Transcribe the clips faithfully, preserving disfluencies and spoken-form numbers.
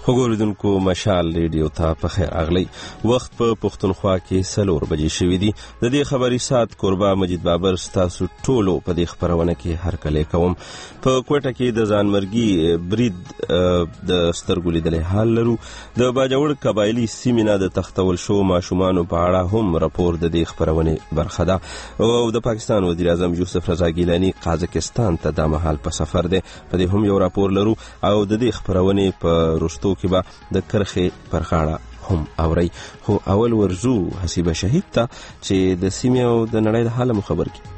خوګوریدونکو مشال ریډیو ته په خیر اغلی وخت په پښتونخوا کې سلور بجې شوې دي. د دې خبري سات قربا مجید بابر ستاسو ټولو په دې خبرونه کې هر کله کوم. په کوټه کې د ځانمرګي برید د سترګو لیدلې حال لرو. د باجوړ قبایلی سیمینه د تختول شو ماشومان په اړه هم راپور د دې خبرونه برخه ده. او د پاکستان وزیر اعظم یوسف رضا ګیلانی قازقستان ته د مهال په سفر دی. په دې هم یو راپور لرو او د دې خبرونه په رښتو کې به د کرخې پر غاړه هم اوري. خو اول ورزو حسیبه شهید ته چې د سیمې او د نړۍ د حال خبر کی.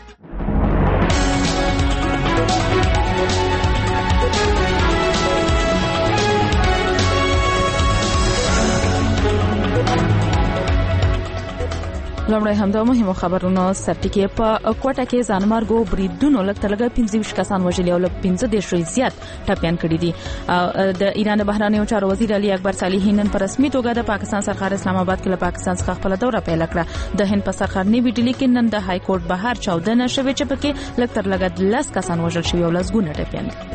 لومړی همدا مهمو خبرونو سرټکی په کوټه کې ځانمرګو بریدونو لکه لګه پنځه ویشت کسان وژلي او لکه پنځه دېرش زیات ټپیان کړي دي. د ایران بهرانیو چارو وزیر علي اکبر صالحی نن په رسمي توګه د پاکستان سرکار اسلام آباد کې له پاکستان څخه خپل دوره پیل کړه. د هند په سرکار نیوی ډیلی کې نن د های کورټ بهر چاودنه شوې چې پکې لکه تر لګه لس کسان وژل شوي او لسګونه ټپیان دي.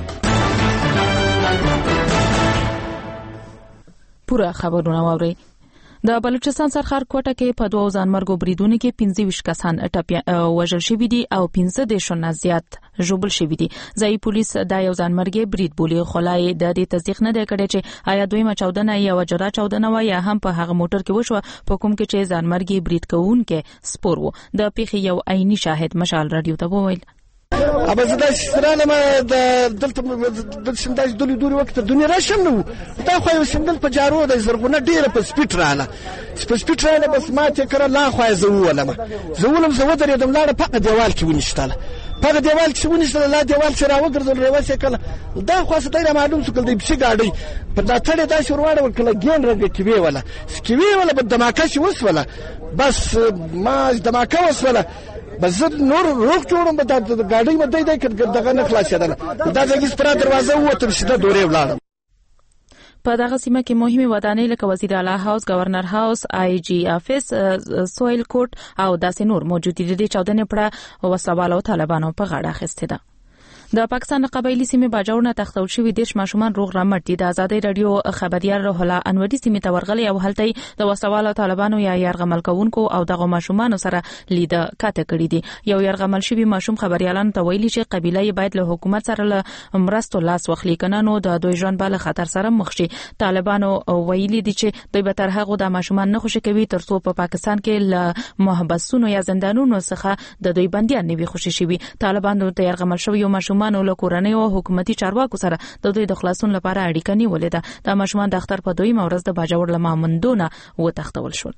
پوره خبرونه واورئ. د بلوچستان سرکار کوټه کې په دوه ځانمرګو بریدونو کې پنځه ویشت کسان وژل شوي دي او پنځه دېرش نه زیات ژوبل شوي دي. ځایي پولیس دا یو ځانمرګي برید بولي، خو لا یې د دې تصدیق نه دی کړی چې آیا دویمه چاودنه یا وجرا چاودنه و یا هم په هغه موټر کې وشوه په کوم کې چې ځانمرګي برید کوونکې سپور و. د پیښې یو عیني شاهد مشال رادیو ته وویل: ابا زه داسې سره ما د دلته د سنداج دولي دوري وخت دنیا راشم نو دا خو یو سندل په جارو د زرغونه ډیره په سپیټ رااله په سپیټ رااله بس ما ته کړه لا خو زه ولم زه ولم زه ودرېدم لاړه په دیوال کې ونیشتله په دیوال کې ونیشتله لا دیوال سره وګرځول رواسه کله دا خو څه ډیره معلوم څه کله د بشي گاډي په دا تړه دا شروعه وکړه ګین رنګ کې وی ولا سکوي ولا په دماکه شي وسوله بس ما دماکه وسوله بس نور روغ جوړم به د ګاډي مده دی کې دغه نه خلاصېدل دا ځکه سپرا دروازه وته سیده دورې ولاړم. په دغه سیمه کې مهمه ودانۍ لکه وزیر اعلی هاوس، گورنر هاوس، آی جی افیس، سویل کوټ او داسې نور موجود دي. د چاودنې پړه وسلوالو طالبانو په غاړه اخیسته ده. د پاکستان قبایلی سیمه باجوړ نه تختول شوی دیش ماشومان روغ رمټ دي. د آزادۍ رادیو خبريال روح الله انوري سیمه ته ورغلي او هلته د وسوالو طالبانو یا يرغمل کوونکو او دغه ماشومان سره لید کاته کړی دي. یو يرغمل شوی ماشوم خبريالانو ته ویلي چې قبيله باید له حکومت سره له مرستو لاس وخلي کنه نو د دوی ژوند بل خطر سره مخ شي. طالبانو ویلي دي چې دوی به تر هغه د ماشومان نه خوشي کوي ترڅو په پاکستان کې له محبسونو یا زندانونو څخه د دوی بنديان نه وي خوشي شي. طالبانو د يرغمل شوی ماشومان له کورنۍ او حکومتي چارواکو سره د دوی د خلاصون لپاره اړیکه نیولې ده. د ماشومان د اختر په دویمه ورځ د باجوړ له مامندونه وتښتول شول.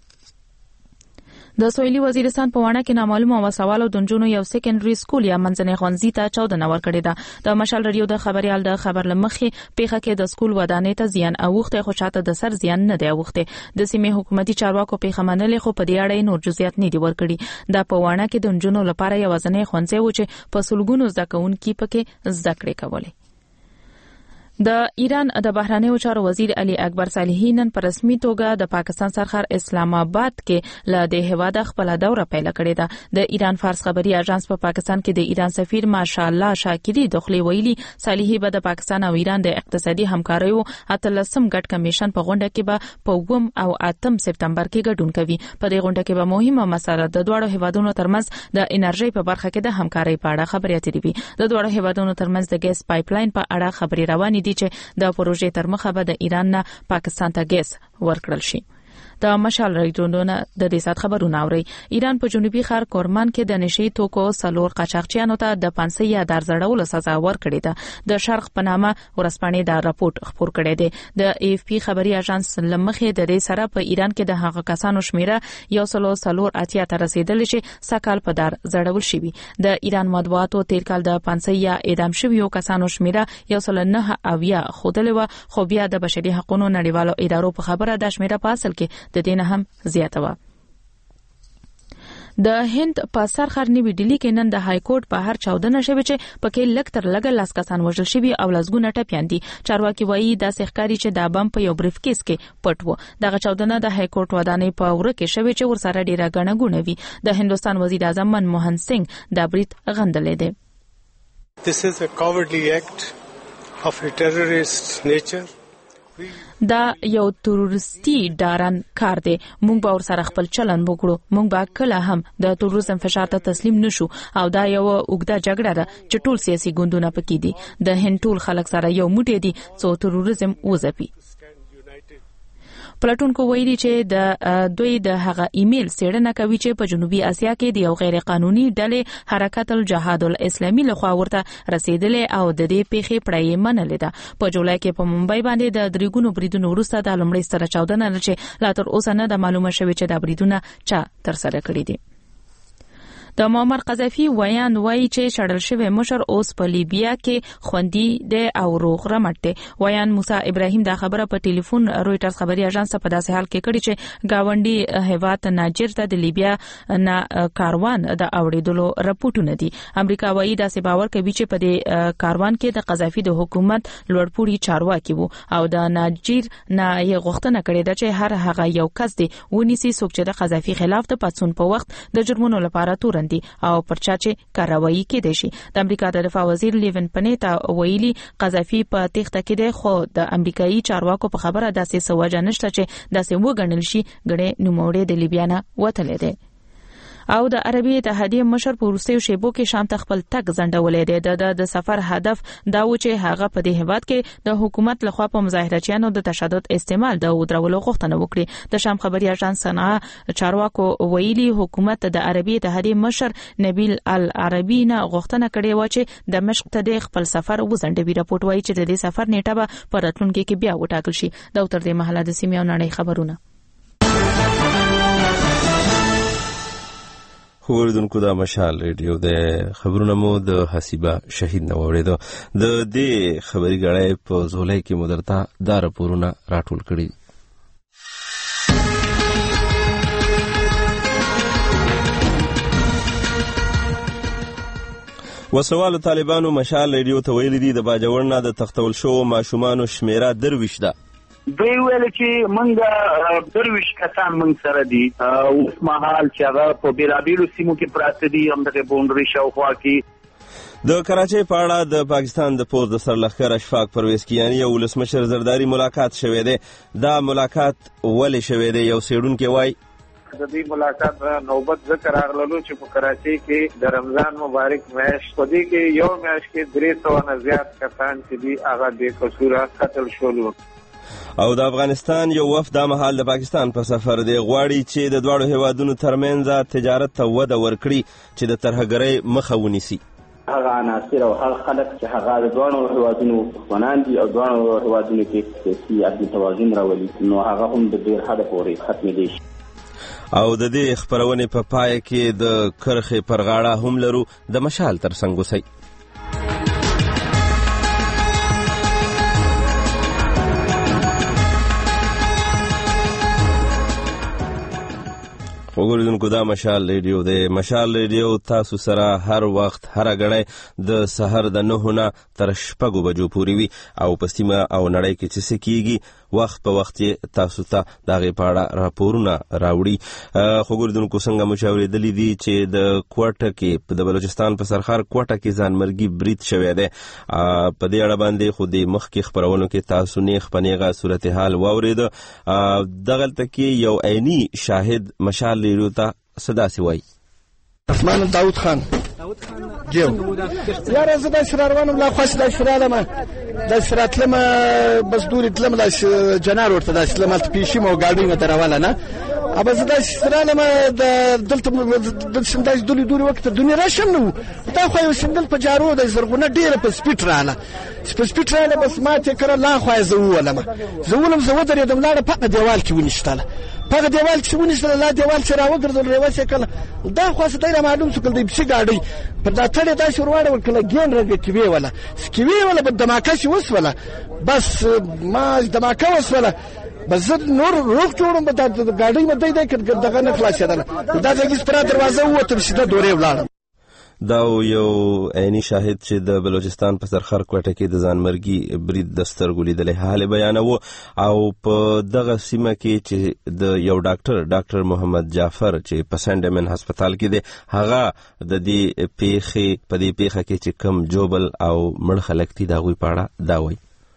د سویلي وزیرستان په وانه کې نامعلومه وسوالو د جنونو یو سیکنډري سکول یا منځنۍ ښوونځي ته چاودنه ورکړې ده. د مشال رادیو د خبريال د خبر لمخې پیښه کې د سکول ودانۍ ته زیان اوخته خو شاته د سر زیان نه دی اوخته. د سیمې حکومتي چارواکو پیښه منلې خو په دې اړه نور جزئیات نه دی ورکړي. د په وانه کې د جنونو لپاره یو ځنې ښوونځي و چې په سلګونو ځکهونکو پکې زده کړې کولې. د ایران د بهرانیو چارو وزیر علي اکبر صالحی نن په رسمي توګه د پاکستان سرکار اسلام آباد کې له د هواد خپل دوره پیل کړې ده. د ایران فارس خبري اژانس په پاکستان کې د ایران سفیر ماشاءالله شاکری دخلي ویلي صالحی به د پاکستان او ایران د اقتصادي همکاریو اتلسم ګډ کمیشن په غونډه کې به په وم او اتم سپتمبر کې ګډون کوي. په دې غونډه کې به مهمه مسله د دوه هوادونو ترمنځ د انرژي په برخه کې د همکارۍ په اړه خبرې اترې وي. د دوه هوادونو ترمنځ د ګیس پایپلاین په اړه خبرې روانې دي چې د پروژې تر مخه به د ایران نه پاکستان ته ګیس ورکړل شي. د مشال رادیوونه د دې سات خبرونه اوري. ایران په جنوبي ښار کورمان کې د نشي توکو سلور قاچاقچیانو ته د پنځه یا درزړولو سزا ورکړې ده. د شرق په نامه ورسپانې دا راپورټ خبر کړی دی. د ای اف پی خبري اژانس لمخې د دې سره په ایران کې د هغه کسانو شمیره یو سلو سلور اتیا ته رسیدل چې سکهال په دار زړول شي. د ایران مطبوعاتو تیر کال د پنځه یا اعدام شویو کسانو شمیره یو سل نه اویا خودلې و خو بیا د بشري حقوقو نړیوالو ادارو په خبره د شمیره په اصل کې د دینه هم زیاته و. د هند په سرخر نیوی ډیلی کې نن د های کورټ په هر چاودنه شوی چې پکې لکتر لګ لاس کسان وژل شوی او لسګونه ټپیان دي. چارواکي وایي د سحکاري چې د بم په یو بریف کیس کې پټ و. دغه چاودنه د های کورټ ودانۍ په وره کې شوی چې ورسره ډیره غنه غونه وي. د هندستان وزیر اعظم منموهن سنگ د برید غندلې ده. This is a cowardly act of a terrorist nature. دا یو تروریستي ډارن کار دی. موږ به ورسره خپل چلن وکړو. موږ به کله هم د تروریزم فشار ته تسلیم نشو او دا یو اوږده جګړه ده چې ټول سیاسي ګوندونه پکې دي. د هند ټول خلک سره یو موټی دي څو تروریزم وځپي. پلاتونکو ویلي چې د دوی د هغه ایمیل څېړنه کوي چې په جنوبي اسیا کې د یو غیر قانوني ډلې حرکت الجهاد الاسلامي لخوا ورته رسیدلې او د دې پیښې پړې منلې ده. په جولای کې په ممبئی باندې د دریګونو بریدونو وروسته د لومړۍ ستره چاودنه چې لا تر اوسه نه د معلومه شوې چې د بریدونه چا ترسره کړي دي. د معمر قذافي ویان وایي چې شړل شوی مشر اوس په لیبیا کې خوندي دی او روغ رمټ دی. ویان موسی ابراهیم دا خبره په ټلیفون رويټرز خبري اژانس په داسې حال کې کړي چې گاونډي هیواد ناجر ته د لیبیا نه کاروان د اوړېدلو رپورټونه دي. امریکا وایي داسې باور کوي چې په دې کاروان کې د قذافي د حکومت لوړپوړي چارواکي وو او د ناجر نه یې غوښتنه کړې ده چې هر هغه یو کس دی ونیسي څوک چې د قذافي خلاف د پاتسون په وخت د جرمونو لپاره تور او پرچا چې کاروایی کېدې شي. د امریکا د دفاع وزیر لیون پنیتا ویلي قذافي په تخته کې دی خو د امریکایي چارواکو په خبره داسې سوجا نشته چې داسې وګڼل شي غړې نوموړي د لیبیا نه وتلې ده. او د عربي اتحادیې مشر په وروستیو شیبو کې شام ته خپل تګ ځنډولې دی. د د سفر هدف دا و چې هغه په دې هیواد کې د حکومت لخوا په مظاهرچیانو د تشدد استعمال د ودرولو غوښتنه وکړي. د شام خبري اژانس صنعاء چارواکو ویلي حکومت د عربي اتحادیې مشر نبیل العربي نه غوښتنه کړې و چې د مشق ته د خپل سفر وزنډوي. راپورټ وایي چې د دې سفر نیټه به په راتلونکي کې بیا وټاکل شي. دا تر دې مهاله د سیمې او نړۍ خبرونه. خوردونکو دا مشال ریډیو د خبرونه مو د حسیبه شهید نه وریدو. د دې خبري غړای په زولای کې مدرتا دا راپورونه راټول کړي. وسوال طالبانو مشال ریډیو ته ویلي دي د باجوړنا د تختول شو ماشومان شمیره درویش ده. دوی ویل چې منګه درویش کسان منګ سره دي اوس مهال چې هغه په بیلابیلو سیمو کې پراته دي هم د بونډري شاوخوا کې. د کراچۍ په اړه د پاکستان د پوز د سرلښکر اشفاق پرویز کیانی او ولسمشر زرداری ملاقات شوې ده. دا ملاقات ولې شوې ده؟ یو سیډونکو وایي د دې ملاقات نوبت ذکر راغلو چې په کراچۍ کې د رمضان مبارک میاشت په دې کې یو میاشت کې درې سوه نه زیات کسان چې دي هغه بې قصوره قتل شول. او د افغانستان یو وفد د مهال د پاکستان په سفر دی غواړي چې د دواړو هیوادونو ترمنځ تجارت ته وده ورکړي چې د ترهګرۍ مخه ونیسي. هغه عناصر او هغه خلک چې هغه د دواړو هیوادونو دښمنان دي او دواړو هیوادونو کې سیاسي عدم توازن راولي نو هغه هم د ډېر حده پورې ختمېدی شي. او د دې خبرونې په پای کې د کرخې پر غاړه هم لرو د مشال ترڅنګ اوسئ. وګورئ دا مشال ریډیو دی. مشال ریډیو تاسو سره هر وخت هر غړی د سحر د نهو نه تر شپږو بجو پورې وي او په سیمه او نړۍ کې چې څه کیږي وخت په وخت تاسو ته دغه پاړه راپورونه راوړي. خو ګوردونکو څنګه مو چاورېدلې دي چې د کوټه کې د بلوچستان په سرخار کوټه کې ځانمرګي برید شوی دی. په دې اړه باندې خو د مخکې خبرونو کې تاسو نیغ په نیغه صورتحال واورېد. دغلته کې یو عیني شاهد مشال ریډیو ته صدا سی وایي. اسمان داود خان داود خان جیو یاره زه داسې راروانم لا خواسې داسې رالم داسې راتلم بس دورې تلم داسې جنار ورته داسې تلم هلته پیشي مو ګاډۍ مې دروله نه ابه زه داسې رالم دلته دلته داسې دولې دورې وکړه دنیا راشم نه و دا خو یو سنګل په جارو دی زرغونه ډېره په سپیډ راله په سپیډ راله بس ما تې کړه لا خوا یې زه وولم زه وولم زه ودرېدم لاړه پقه دیوال کې ونیشتله پغه دیوال چې ونیسله لا دیوال چې راوګرځول ریوس یې کړه دا خو څه دی معلوم شو کله د پسې ګاډۍ پر دا تړې داسې ورواړول کله ګین رنګه کیوې وله کیوې وله به دماکه چې وسوله بس ما دماکه وسوله بس زه نور روغ جوړم به دا ګاډۍ مې دی دی دغه نه خلاصېدله دا ځای کې پره دروازه ووتم سیده دورې ولاړم. دا یو عیني شاهد چې د بلوچستان په سرخر کوټه کې د ځانمرګي برید د سترګو لیدلی حال بیانوه او په دغه سیمه کې چې د یو ډاکټر ډاکټر محمد جعفر چې په سینډمن هسپتال کې دی هغه د دې پیښې په دې پیښه کې چې کم جوبل او مړ خلک دي د هغوی په اړه دا وایي.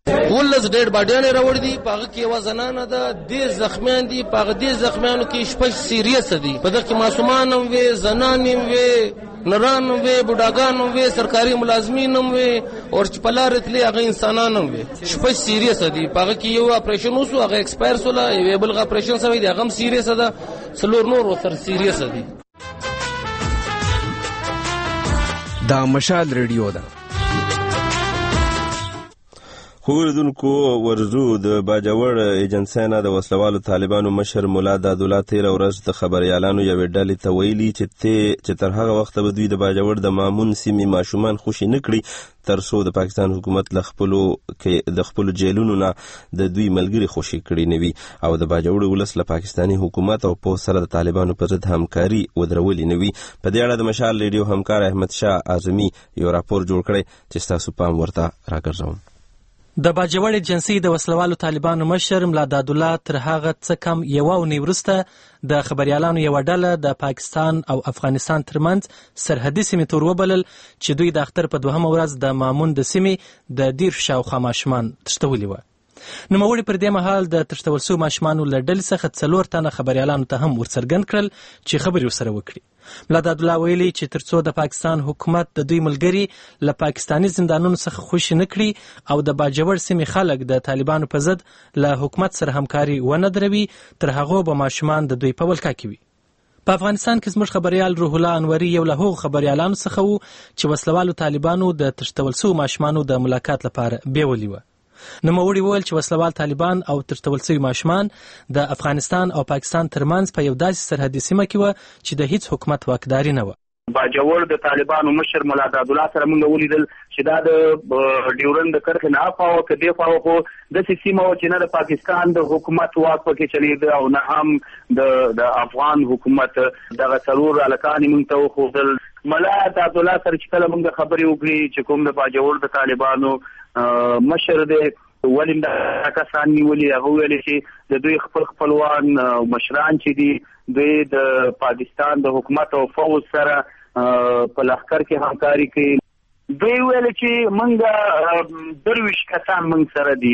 ولس ډېر باډیانې راوړي دي، په هغه کې یوه زنانه ده، دېرش زخمیان دي، په هغه دېرش زخمیانو کې شپږ سیریسه دي، په دغه کې ماسومان هم وې، زنان هم وې، نران هم وې، بوډاګان هم وې، سرکاري ملازمین هم وې، او چې په لارې تلې هغه انسانان هم وې. شپږ سیریسه دي، په هغه کې یو اپریشن وسو، هغه ایکسپایر سوله، یوې بل اپریشن شوی دی، هغه هم سیریسه ده، څلور نور ورسره سیریسه دي. دا مشال ریډیو ده. خوردونکو ورزو د باجوړ ایجنسی نه د وسلوالو طالبانو مشر مولا دادالله تیره ورځ د خبریالانو یوې ډلې ته ویلي چې تر هغه وخته به دوی د باجوړ د مامون سیمې ماشومان خوشي نه کړي تر څو د پاکستان حکومت له خپلو د خپلو جیلونو نه د دوی ملګري خوشي کړي نه وي او د باجوړ ولس له پاکستاني حکومت او پوځ سره د طالبانو پر ضد همکاري ودرولې نه وي. په دې اړه د مشال ریډیو همکار احمد شاه اعظمي یو راپور جوړ کړی چې ستاسو پام ورته راګرځوم. د باجوړ ایجنسی د وسلوالو طالبانو مشر ملا دادالله تر هغه څه کم یوه اونۍ وروسته د خبریالانو یوه ډله د پاکستان او افغانستان ترمنځ سرحدي سیمې ته وروبلل چې دوی د اختر په دوهمه ورځ د مامون د سیمې د دېرشو شاوخوا ماشومان تښتولي وه. نوموړي پر دې مهال د تښتول شوو ماشومانو له ډلې څخه څلور تنه خبریالانو ته هم ورڅرګند کړل چې خبرې ورسره وکړي. ملا دادالله ویلي چې تر څو د پاکستان حکومت د دوی ملګري له پاکستاني زندانونو څخه خوشي نه کړي او د باجوړ سیمې خلک د طالبانو په ضد له حکومت سره همکاري ونه دروي تر هغو به ماشومان د دوی په ولکه کې وي. په افغانستان کې زموږ خبریال روح الله انوري یو له هغو خبریالانو څخه و چې وسلوالو طالبانو د تښتول شوو ماشومانو د ملاقات لپاره بیولي وه. نوموړي وویل چې وسلوال طالبان او تښتول شوي ماشومان د افغانستان او پاکستان ترمنځ په یو داسې سرحدي سیمه کې وه چې د هیڅ حکومت واکداري نه وه. باجوړ د طالبانو مشر مولا دادالله سره موږ ولیدل چې دا د ډیورند د کرښې نه اخوا که دې خوا خو داسې سیمه وه چې نه د پاکستان د حکومت واک پکې چلېده او نه هم د د افغان حکومت. دغه څلور هلکان یې موږ ته وښودل. مولا دادالله سره چې کله موږ خبرې وکړې چې کوم د باجوړ د طالبانو مشر دی ولې دا کسان نیولي، هغه ویلې چې د دوی خپل خپلوان مشران چې دي دوی د پاکستان د حکومت او فوج سره په لښکر کې همکاري کوي. دوی ویلې چې موږ درویشت کسان موږ سره دي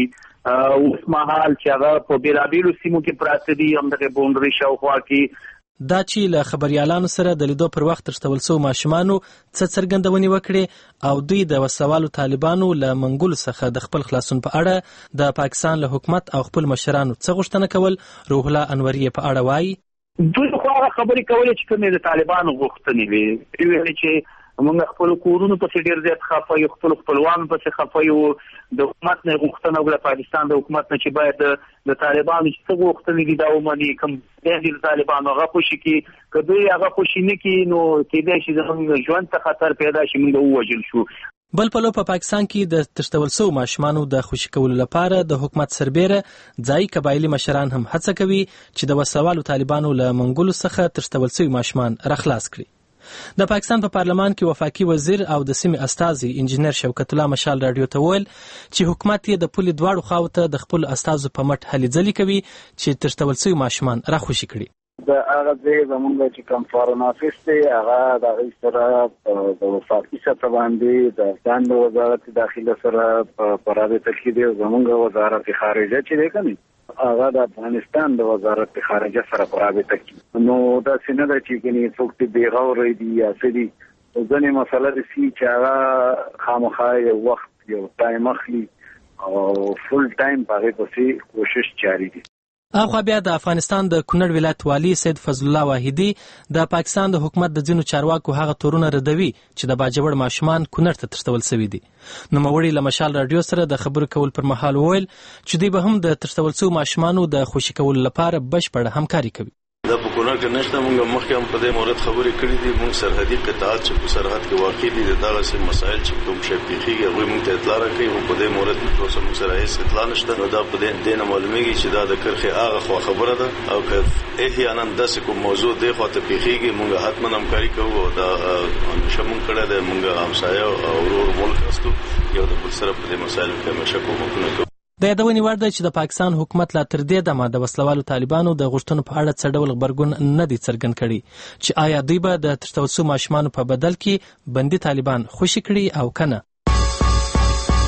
اوس مهال چې هغه په بېلابېلو سیمو کې پراته دي، همدغې بونډري شاوخوا کې. دا چې له خبریالانو سره د لیدو پر وخت تښتول شوو ماشومانو څه څرګندونې وکړې او دوی د وسوالو طالبانو له منګولو څخه د خپل خلاصون په اړه د پاکستان له حکومت او خپل مشرانو څه غوښتنه کول، روح الله انوري په اړه وایي. دوی خو هغه خبرې کولې چې کومې د طالبانو غوښتنې وې، ویلې چې موږ خپل کورونو پسې ډېر زیات خفه یو، خپل خپلوانو پسې خفه یو. د حکومت نه غوښتنه وکړه، پاکستان د حکومت نه چې باید د طالبانو چې څه غوښتنې دي دا ومني، کوم دی د طالبانو هغه خوشي کړي. که دوی هغه خوشي نه کړي نو کېدای شي زموږ ژوند ته خطر پیدا شي، موږ ووژل شو. بل پلو په پاکستان کې د تښتول شوو ماشومانو د خوشي کولو لپاره د حکومت سربیره ځایي قبایلي مشران هم هڅه کوي چې د وسوالو طالبانو له منګولو څخه تښتول شوي ماشومان راخلاص کړي. د پاکستان په پا پارلمان کې وفاقي وزیر او د سیمې استازي انجینر شوکت الله مشال راډیو ته وویل چې حکومت یې د پولې دواړو خواو ته د خپلو استازو په مټ هلې ځلې کوي چې تښتول شوي ماشومان راخوشي کړي. د هغه ځای زمونږ چې کوم فارن آفیس دی هغه د هغې سره د وفاقي سطح باندې د افغان د وزارت داخله سره په رابطه کې دی. زمونږ وزارت خارجه چې دی که نه هغه د افغانستان د وزارت خارجه سره په رابطه کې نو داسې نه ده چې ګنې څوک دې بېغوره دي یا څه دي. ځینې مسله داسې چې هغه خامخا یو وخت یو ټایم اخلي او فل ټایم په هغې پسې کوشش جاري دي. اخوا بیا د افغانستان د کونړ ولایت والي سید فضل الله واحدي د پاکستان د حکومت د ځینو چارواکو هغه تورونه ردوي چې د باجوړ ماشومان کونړ ته تښتول شوي دي. نوموړي له مشال راډیو سره د خبرو کول پر مهال وویل چې دوی به هم د تښتول شوو ماشومانو د خوشي کولو لپاره بشپړه همکاري کوي. دا په کونړ کې نشته، موږ مخکې هم په دې مورد خبرې کړې دي. موږ سرحدي قطعات چې په سرحد کې واقع دي د دغسې مسایل چې کوم شی پیښیږي هغوی موږ ته اطلاع راکوي، خو په دې مورد کې اوس موږ سره هېڅ اطلاع نشته. نو دا په دې نه معلومېږي چې دا د کرښې هغه خوا خبره ده او که احیانا داسې کوم موضوع دې خوا ته پیښیږي موږ حتما همکاري کوو او دا همیشه موږ کړی دی. موږ همسایه او ورور ملک هستو، یو د بل سره په دې مسایلو کې همیشه کومکونه کوو. د یادونې وړ ده چې د پاکستان حکومت لا تر دې دمه د وسلوالو طالبانو د غوښتنو په اړه څه ډول غبرګون نه دی څرګند کړی چې آیا دوی به د تښتول شوو ماشومانو په بدل کې بندي طالبان خوشي کړي او که نه.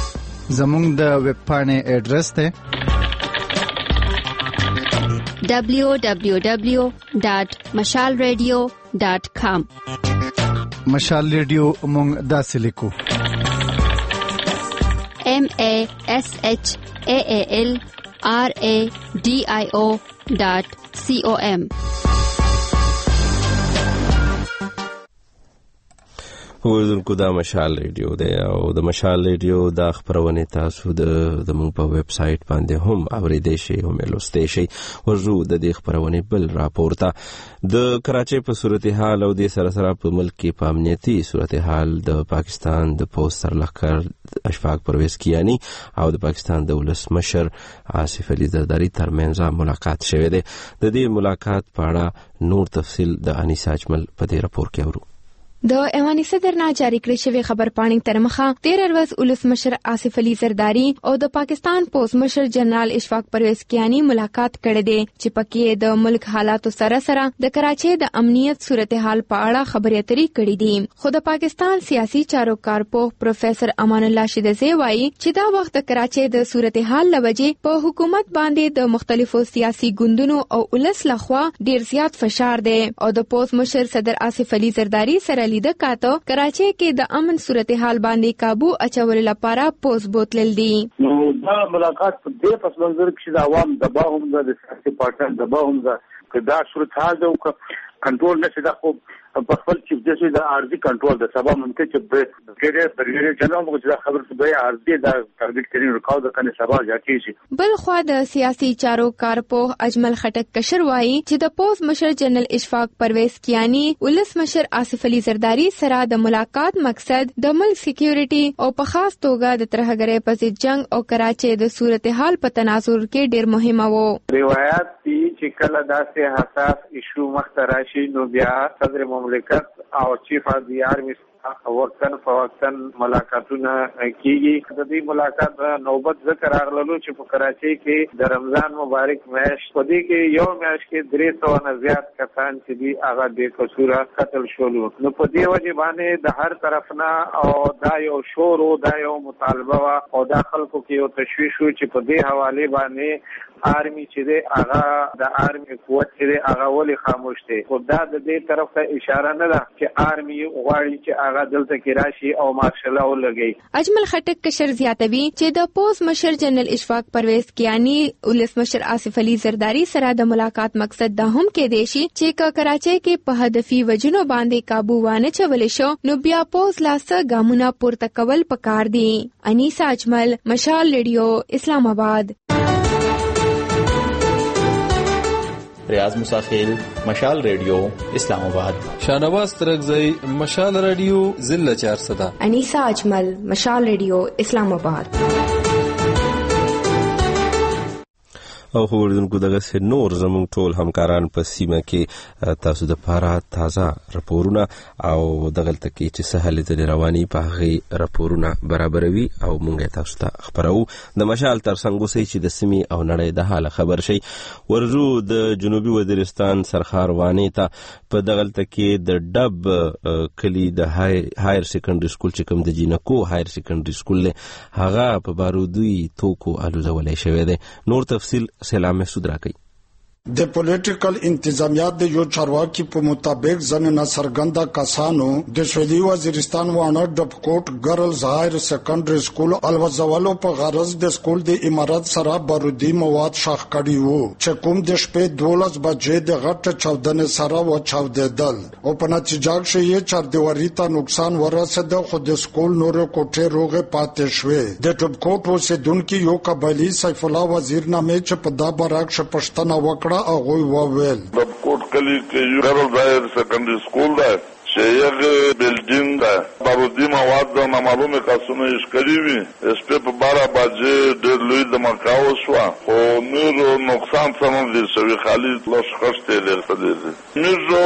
زموږ د ویب پاڼې ایډرس دی دبلیو دبلیو دبلیو ډاټ مشال ریډیو ډاټ کام. مشال ریډیو موږ داسې لیکو M A S H A A L R A D I O dot C O M. اوریدونکو دا مشال ریډیو دی او د مشال ریډیو دا خبرونه تاسو د زموږ په ویب سټ باندې هم اوریدئ شئ او ملوستئ شئ. ورجو د دې خبرونه بل راپورته د کراچۍ په صورتحال او د سره سره په ملک کې په امنیتي صورتحال د پاکستان د پوز سرلښکر اشفاق پرویز کیانی او د پاکستان د ولس مشر آصف علي زرداری ترمنځ ملاقات شوه دی. د دې ملاقات په اړه نور تفصیل د انیسا اجمل په دې راپور کې اورو. د ایوانی صدر نه جاری کړی شوی خبر پاڼې تر مخه تیر ورځ ولس مشر آصف علي زرداری او د پاکستان پوز مشر جنرال اشفاق پرویز کیانی ملاقات کړي دي چې پکې د ملک حالاتو سره سره د کراچۍ د امنیت صورتحال په اړه خبرې اترې کړې دي. خو د پاکستان سیاسي چارو کارپوه پروفیسور امان الله شیدزی وایي چې دا وخت د کراچۍ د صورتحال لوجې په حکومت باندې د مختلفو سیاسي ګوندونو او ولس لخوا ډیر زیات فشار دی او د پوز مشر صدر آصف علي زرداری سره لیده کاته کراچۍ کې د امن صورتحال باندې قابو اچول لپاره پوز بوتلل دي. نو دا ملاقات په دې پس منظر کې د عوام دباو هم د سیاسي پارټیانو دباو هم د دا صورتحال د کنټرول نشي د خو په خپل چیف جسټس د ارضي کنټرول د سبا ممکن چې د ډېر برګری جنرال موږ د خبر څه به ارضي د ټارګټ کړي ریکارډ کنه سبا ځاتې شي. بل خو د سیاسي چارو کارپوه اجمل خټک کشر وایي چې د پوز مشر جنرال اشفاق پرویز کیانی ولس مشر آصف علي زرداری سره د ملاقات مقصد د ملک سکیورټي او په خاص توګه د ترهګرۍ په ضد جنگ او کراچۍ د صورتحال په تناظر کې ډېر مهمه وو. روایت دي چې کله داسې حساس ایشو مختراشي نو بیا صدر مملکت او چیف اف دی آرمی وقتن فوقتن ملاقاتونه کیږي. د دې ملاقات نوبت ذکر راغلو چې په کراچۍ کې د رمضان مبارک میاشت په دې کې یو میاشت کې درې سوه نه زیات کسان چې دي هغه بې قصوره قتل شول. نو په دې وجه باندې د هر طرف نه او دا یو شور او دا یو مطالبه وا او دا خلکو کې یو تشویش و چې په دې حواله باندې آرمی چې دی هغه د آرمی قوت چې دی هغه ولې خاموش دی. خو دا د دې طرف ته اشاره نه ده چې آرمی غواړي چې هغه دلته کې راشي او مارشل او لګي. اجمل خټک کشر زیاتوي چې د پوز مشر جنرال اشفاق پرویز کیانی ولس مشر آصف علي زرداری سره د ملاقات مقصد دا هم کې دی چې کراچۍ کې په هدفي وجنو باندې قابو وانه چول شو نو بیا پوز لاسه ګامونه پورته کول پکار دي. انیسا اجمل، مشال ریډیو، اسلام آباد. ریاض مساخیل، مشال ریڈیو، اسلام آباد. شاهنواز ترکزئی، مشال ریڈیو، ضلع چار صدا. انیسا اجمل، مشال ریڈیو، اسلام آباد. او خوردونکو دغه سه نور زموږ ټول همکاران په سیمه کې تاسو د پاره تازه راپورونه او دغه تکي چې سهل د رواني په هغه راپورونه برابروي او مونږ تاسو ته خبرو. د مشال تر څنګه سي چې د سیمه او نړۍ د حال خبر شي. ورجو د جنوبي وزیرستان سرخار وانه ته په دغه تکي د ډب کلی د هایر سیکنډري سکول چې کوم د جینکو هایر سیکنډري سکول له هغه په بارودوي توکو الوزولې شوې ده. نور تفصیل سلام مسعود راکړي. د پولیټیکل انتظامیات د یو چارواکي په مطابق ځن ناصرګنده کسانو د سویلي وزیرستان وانه ډب کوټ ګرلز هایر سیکنډري سکول الوزولو په غرض د سکول د امارات سره بارودي مواد شاخ کړي وو چې کوم د شپې دولس بجې د غټ چاودنې سره و چاودېدل او په نتیجه کې یې چار دیواري ته نقصان ورسېد. خو د سکول نور کوټې روغه پاتې شوې. د ډب کوټ اوسیدونکو یو قبایلی سیف الله وزیر نامې چې په دا براک شپشتنه وکړه اغوی وویل ډب کوټ کلی کې یو ګرل ظاهر سیکنډري سکول ده چې یو بلډینګ ده بارودي مواد د معلومه کسونه اشکري وي سپه په بارا باجه ډېر لوی د مکاو شو او نور نقصان څنګه دي شوی خالي لږ خسته لري نو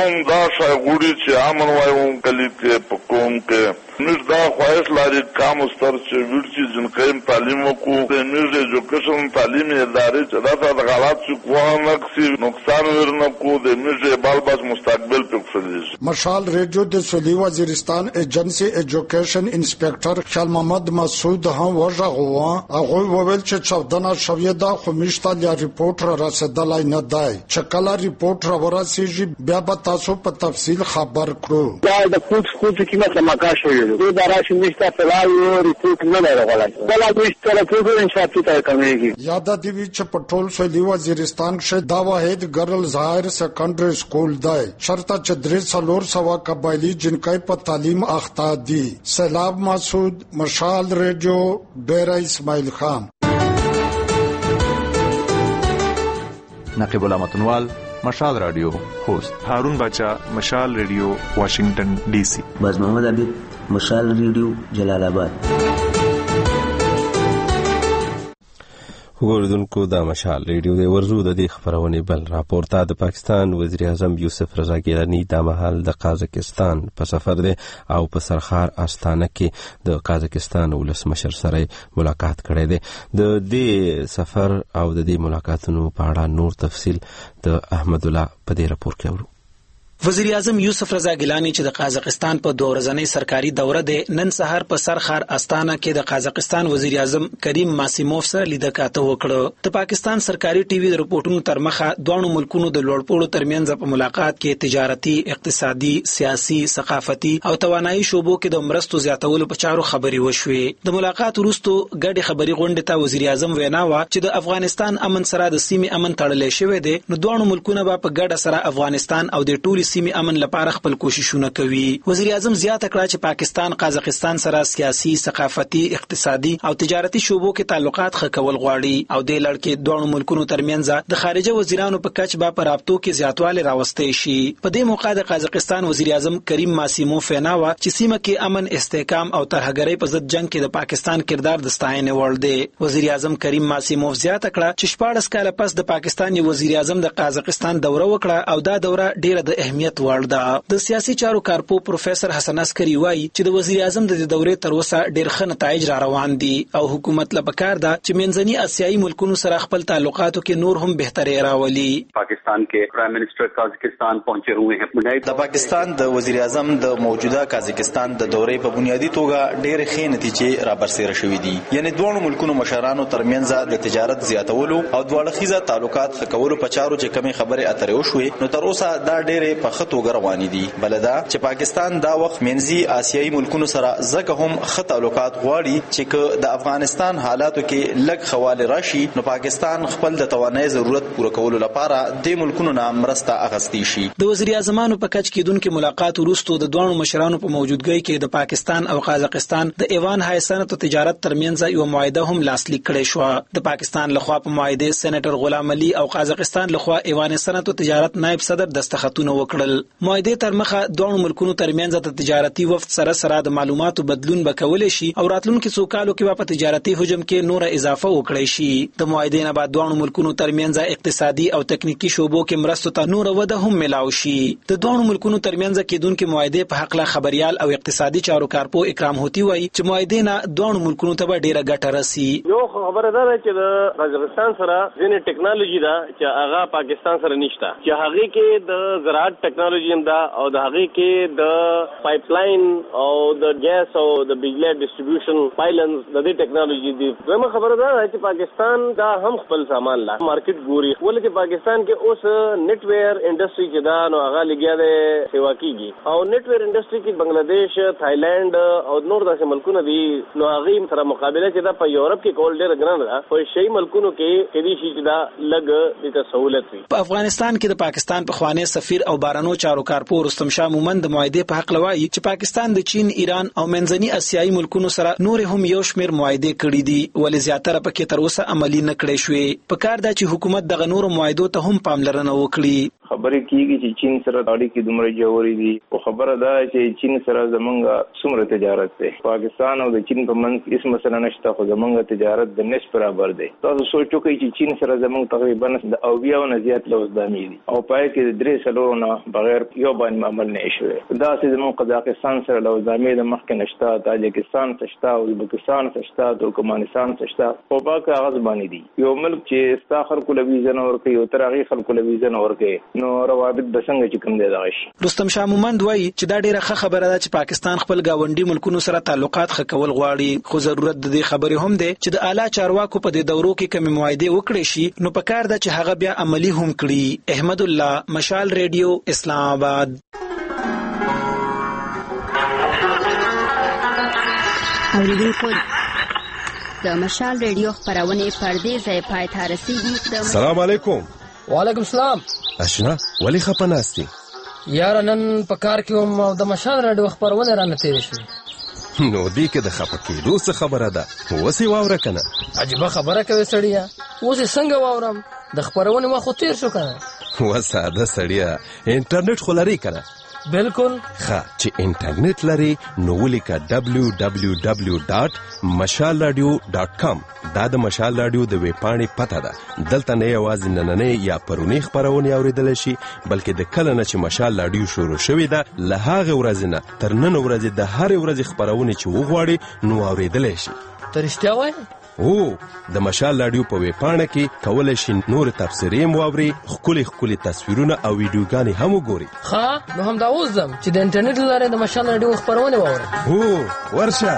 هم دا شای غوړي چې امن وایو کلی کې په کوم کې موږ دا خواهش لري کام ستر چې ورچې جنکیم تعلیم وکړو د موږ ایجوکیشن تعلیم ادارې چې دا د غلط څه کوه نقصي نقصان ورنکو د موږ بال باز مستقبل په فلز مشال ریډیو د سولي وزیرستان ایجنسی ایجوکیشن انسپکټر خال محمد مسعود هم وژغوا هغه وویل چې چودنه شویه دا خو مشته یا ریپورت را رسیدلای نه دی چې کله ریپورت را ورسیږي بیا به تاسو په تفصیل خبر کړو دا د کوټ کوټ کې مثلا ماکاشوي دو داراشي نشته فلال یو ریپورت نه لرغلای بل د اشتراکي انشاءات ته کومېږي یاد دی چې پټول سولي وزیرستان کې دا واحد ګرلز هایر سیکنډري سکول دی شرطه چې درې څلور سوا قبایلی جنکای په تعلیم اخته دي سیلاب مسعود مشال ریډیو ډیره اسماعیل خان نقیب الله متنوال مشال رادیو هوست هارون بچا مشال ریډیو واشنگټن ډي سي باز محمد عبید مشال ریډیو جلال آباد وګوردونکو د مشال ریډیو د ورزو د دې خبرونه بل راپورته د پاکستان وزیر اعظم یوسف رضا ګیلانی د مهال د قازقستان په سفر دی او په سرخار آستانه کې د قازقستان ولسمشر سره ملاقات کړی دی د دې سفر او د دې ملاقاتونو په اړه نور تفصیل د احمد الله په دې راپور کې اورو وزیر اعظم یوسف رضا ګیلانی چې د قازقستان په دوه ورځنۍ سرکاري دوره ده نن سهار په سرخار آستانه کې د قازقستان وزیر اعظم کریم ماسیموف سره لیدکاته وکړه د پاکستان سرکاري ټي وي د رپورټونو تر مخه دوه ملکونو د لوړپوړو ترمنځ په ملاقات کې تجارتي اقتصادي سیاسي ثقافتي او توانایي شوبو کې د مرستو زیاتولو په چارو خبري وشوې د ملاقات وروسته ګډي خبري غونډه ته وزیر اعظم وینا وا چې د افغانستان امن سره د سیمې امن تړلې شوی دی نو دوه ملکونه به په ګډه سره افغانستان او د ټولي سیمې امن لپاره خپل کوششونه کوي وزیر اعظم زیاته کړه چې پاکستان قازقستان سره سیاسي ثقافتي اقتصادي او تجارتي شوبو کې تعلقات ښه کول غواړي او د لړکې دوه ملکونو ترمنځ د خارجه وزیرانو په کچ با پر رابطو کې زیاتوالی راوستي شي په دې موقع د قازقستان وزیر اعظم کریم ماسیموف ویناوه چې سیمه کې امن استحکام او ترهګرۍ په ضد جنگ کې د پاکستان کردار د ستاینې وړ دی وزیر اعظم کریم ماسیموف زیاته کړه چې شپږ کاله پس د پاکستان وزیر اعظم د قازقستان دوره وکړه او دا دوره ډیره د اهمیت وړ ده د سیاسي چارو کارپو پروفیسور حسن عسکری وایي چې د وزیر اعظم د دورې تر اوسه ډېر ښه نتایج را روان دي او حکومت له پکار ده چې منځني اسیایي ملکونو سره خپل تعلقاتو کې نور هم بهتري راولي پاکستان کې پرائم منسٹر قازقستان پہنچے ہوئے ہیں د پاکستان د وزیر اعظم د موجوده قازقستان د دورې په بنیادی توګه ډېر ښې نتیجې را برسېره شوې دي یعنی دوه ملکونو مشرانو ترمنځ د تجارت زیاتولو او دوه خیزه تعلقات ښه کولو په چارو چې کومې خبرې اترې وشوې نو تر اوسه دا ډېر په ښه توګه روان دي بلدا چې پاکستان دا وخت منځي آسیایي ملکونو سره زکه هم ښه تعلقات غواړي چې د افغانستان حالاتو کې لږ خواله راشي نو پاکستان خپل د توانایي ضرورت پوره کولو لپاره د ملکونو نه مرسته اخیستی شي د وزیر اعظمانو په کچ کې دونکو ملاقات وروسته د دوه مشرانو په موجودګۍ کې د پاکستان او قازقستان د ایوان های صنعت او تجارت ترمنځ یو معاهده هم لاسلیک کړې شو د پاکستان لخوا په معاهده سېنیټر غلام علي او قازقستان لخوا ایوان صنعت او تجارت نائب صدر دستخطونه وکړل معاهده تر مخه دوه ملکونو ترمنځ د تجارتي وفد سره سره د معلوماتو بدلون وکول شي او راتلونکو څو کالو کې په تجارتي حجم کې نور اضافه وکړي شي د معاهدې نه بعد دوه ملکونو ترمنځ اقتصادي او تکنیکی شوبو کې مرستو ته نور وده هم ملاوي شي د دوه ملکونو ترمنځ کې دونکو معاهده په حق لا خبريال او اقتصادي چارو کارپو اکرام هوتی وایي چې معاهده نه دوه ملکونو ته ډیره ګټه راسي یو خبره ده چې د قازقستان سره ځینې ټیکنالوژي ده چې هغه پاکستان سره نشته چې هغه کې د زراعت ټیکنالوژي هم ده او د هغه کې د پایپ لاین او د ګیس او د بجلی ډیسټریبیوشن پایلنز د دې ټیکنالوژي دي زموږ خبره ده چې پاکستان دا هم خپل سامان لا مارکیټ ګوري ولکه پاکستان کې اوس نت ویر انډستری چې دا نو هغه لګیا ده سیوا کیږي او نت ویر انډستری کې بنگلاديش تھایلند او نور داسې ملکونه دي نو هغه سره مقابله چې دا په یورپ کې کول ډېر ګران ده خو شي ملکونو کې کدي شي چې دا لګ د سہولت وي په افغانستان کې د پاکستان په خوانی سفیر او بارانو چارو کارپو رستم شاه مومند د معاهده په حق لوي چې پاکستان د چین ایران او منځني اسیایي ملکونو سره نور هم یو شمیر معاهده کړې دي ولې زیاتره پکې تر اوسه عملی نه کړې شوې په کار دا چې حکومت د غنور معاهدو ته هم پاملرنه وکړي خبرې کیږي چې چین سره اړیکې دومره جوړې دي او خبره ده چې چین سره زمونږ څومره تجارت دی پاکستان او د چین په منځ کې هیڅ مسله نشته خو زمونږ تجارت د نصف برابر دی تاسو سوچ وکړئ چې چین سره زمونږ تقریبا د اویا نه زیات لوز دامي دي او پای کې درې سلو نه بغیر یو باندې عمل نه شي. دا چې زموږ قزاقستان سره له ځامې د مخکې نشته، تاجکستان څخه ازبکستان څخه ترکمنستان څخه په باکه غز باندې دي. یو ملک چې ستا خلکو له ویزه نه ورکوي او تر هغې خلکو له ویزه نه ورکوي نو روابط به څنګه چې کوم دی دغه شي. رستم شاه مومند وایي چې دا ډېره ښه خبره ده چې پاکستان خپل ګاونډي ملکونو سره تعلقات ښه کول غواړي، خو ضرورت د دې خبرې هم دی چې د اعلی چارواکو په دې دورو کې کومې معاهدې وکړې شي نو پکار ده چې هغه بیا عملي هم کړي. احمد الله، مشال ریډیو، اسلام آباد. اوریدونکو د مشال ریډیو خبرونه پردې ځای پای ته رسیدي. السلام علیکم. وعلیکم السلام. اشنا ولی خپناستی یار نن په کار کې هم د مشال ریډیو خبرونه را نتیری شو. نو دی کې د خپکې دوه خبره ده وسی واوره کنه. عجیب خبره کوي سړیا، اوس څنګه واورم؟ د خبرونه ما خو تیر شو کنه. و ساده سړیا انټرنیټ خو لري کنه؟ بالکل. ښه چې انټرنیټ لري نو ولیکه دبلیو دبلیو دبلیو ډاټ مشال رادیو ډاټ کام. دا د مشال رادیو د ویب پاڼې پته ده. دلته نه یوازې نننۍ یا پرونی خبرونه اوریدل شي بلکې د کله نه چې مشال رادیو شروع شوې ده له هغه ورځې نه تر نن ورځې د هر ورځې خبرونه چې وغواړي نو اوریدل شي. ته رښتیا وایې؟ او د مشال رادیو په ویب پاڼه کې کولای شي نور تفسیرې هم واوري، ښکلي ښکلي تصویرونه او ویډیوګانې هم وګوري. ښه نو همدا اوس ځم چې د انټرنیټ له لارې د مشال رادیو خبرونه واورم. هو ورشه.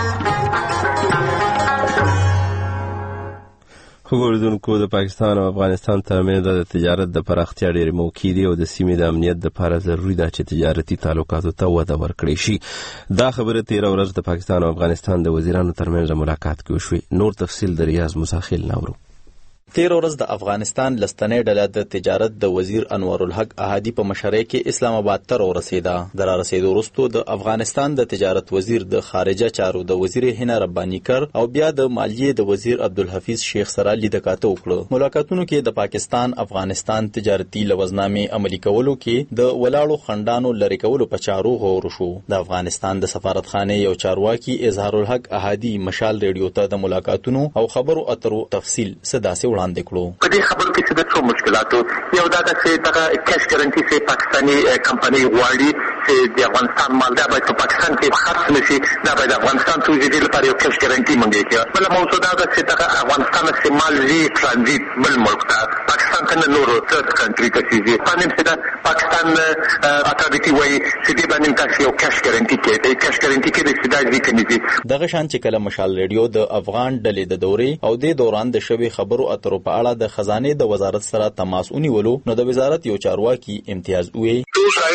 خبردونکو د پاکستان او افغانستان ترمنځ د تجارت د پراختیا ډېرې موقع دي او د سیمې د امنیت لپاره ضروري ده چې تجارتي تعلقاتو ته وده ورکړي شي. دا خبره تیره ورځ د پاکستان او افغانستان د وزیرانو ترمنځ ملاقات کې وشوې. نور تفصیل د ریاض مساخیل ناورو. تیر ورځ د افغانستان لستنې ډله د تجارت د وزیر انور الحق احادی په مشرۍ کې اسلام آباد ته ورسېده. د را رسېدو وروسته د افغانستان د تجارت وزیر د خارجه چارو د وزیر هنا ربانی کر او بیا د مالیې د وزیر عبدالحفیظ شیخ سره لیدکاته وکړه. ملاقاتونو کې د پاکستان افغانستان تجارتي لوزنامې عملي کولو کې د ولاړو خندانو لری کولو په چارو غور شو. د افغانستان د سفارتخانه یو چارواکي اظهار الحق احادی مشال ریډیو ته د ملاقاتونو او خبرو اترو تفصیل صداسه وړاندې کړو. په دې خبرو کې څه څو مشکلات یو دا چې دغه کیش ګارانټي چې پاکستاني کمپنۍ غواړي چې د افغانستان مال دا باید په پاکستان کې خرڅ نشي، دا باید افغانستان ته وځي لپاره یو کیش ګارانټي مونږ کې. بل موضوع دا چې دغه افغانستان چې مال زی ترانزیت بل ملک ته پاکستان ته نور ثird country ته شي باندې چې دا پاکستان اتابتي وایي چې دې باندې تاسو یو کیش ګارانټي کې د کیش ګارانټي کې د استدلال ځکه دغه شان چې کله مشال ریډیو د افغان ډلې د دورې او د دوران د شوی خبرو اترو په اړه د خزانه د وزارت سره تماس ونیولو نو د وزارت یو چارواکي امتیاز وې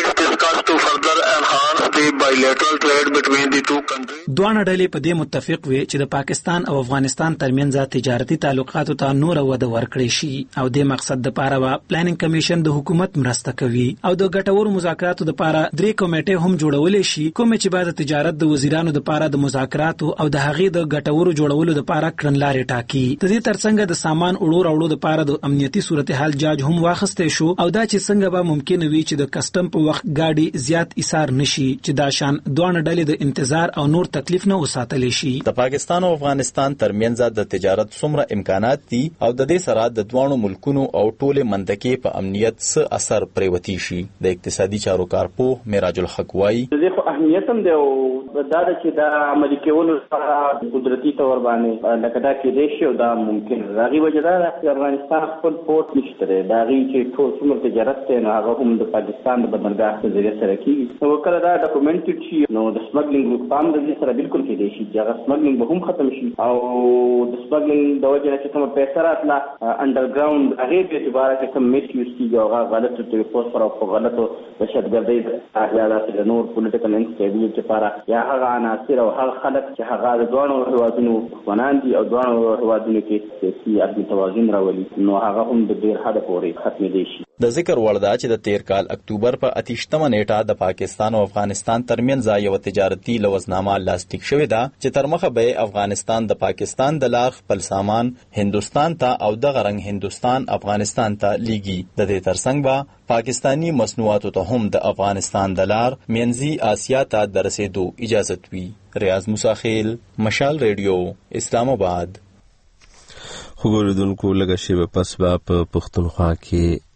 دوه ډلې په دې متفق وي چې د پاکستان او افغانستان ترمنځ تجارتي تعلقاتو ته نور وده ورکړي شي او د مقصد لپاره وا پلانینګ کمیشن د حکومت مرسته کوي او د ګټورو مذاکراتو لپاره درې کمیټې هم جوړولې شي کوم چې بعد تجارت د وزیرانو لپاره د مذاکراتو او د هغې د ګټورو جوړولو لپاره کړنلارې ټاکي. د دې ترڅنګ د سامان وړو راوړو لپاره د امنیتي صورتحال جاج هم واخستې شو او دا چې څنګه به ممکن وي چې د کسٹم په وخت گاډي زیات ایثار نشي چې دا شان دوه ډلې د انتظار او نور تکلیف نه وساتل شي. د پاکستان او افغانستان ترمنځ د تجارت څومره امکانات دي او د دې سره د دوه ملکونو او ټوله منطقې په امنیت څه اثر پریوتی شي. د اقتصادي چارو کارپوه معراج الحق وايي د دې اهمیت هم دی او دا چې دا عملي کول سره قدرتي تور باندې لکه دا کې دی شو دا ممکن راغي وجدا د افغانستان خپل پورت نشته دا غي چې ټول څومره تجارت ته نه هغه هم د پاکستان د بندرګاه په ذریعہ سره کیږي نو کله دا ډاکومنټډ شي نو د سمګلینګ روکثام د دې سره بالکل کې دی شي چې هغه سمګلینګ به هم ختم شي او د سمګلینګ د وجه چې کوم پیسې راتله انډرګراوند هغه به اعتبار کې کوم میس یوز کیږي او غلط ټلیفون پر او غلطو دهشتګردۍ د احیالات د نور پولیټیکل انسټیبیلیټي لپاره یا هغه عناصر او هغه خلک چې هغه د دوه هیوادونو دښمنان دي او دوه هیوادونو کې سیاسي عدم توازن راولي نو هغه هم د ډیر حد پورې ختمې دي شي. د ذکر وړ ده چې د تیر کال اکتوبر په اتیشتمه نیټه د پاکستان او افغانستان ترمنځ یو تجارتي لوزنامه لاسلیک شوې ده چې تر مخه به افغانستان د پاکستان د لار خپل سامان هندستان ته او د غرنګ هندستان افغانستان ته لیږي. د دې ترڅنګ به پاکستانی مصنوعاتو ته هم د افغانستان د لار منځي آسیا ته د رسیدو اجازه وي. ریاض مساخیل، مشال ریډیو، اسلام آباد. خبردونکو لږه شیبه پس به په پښتونخوا کې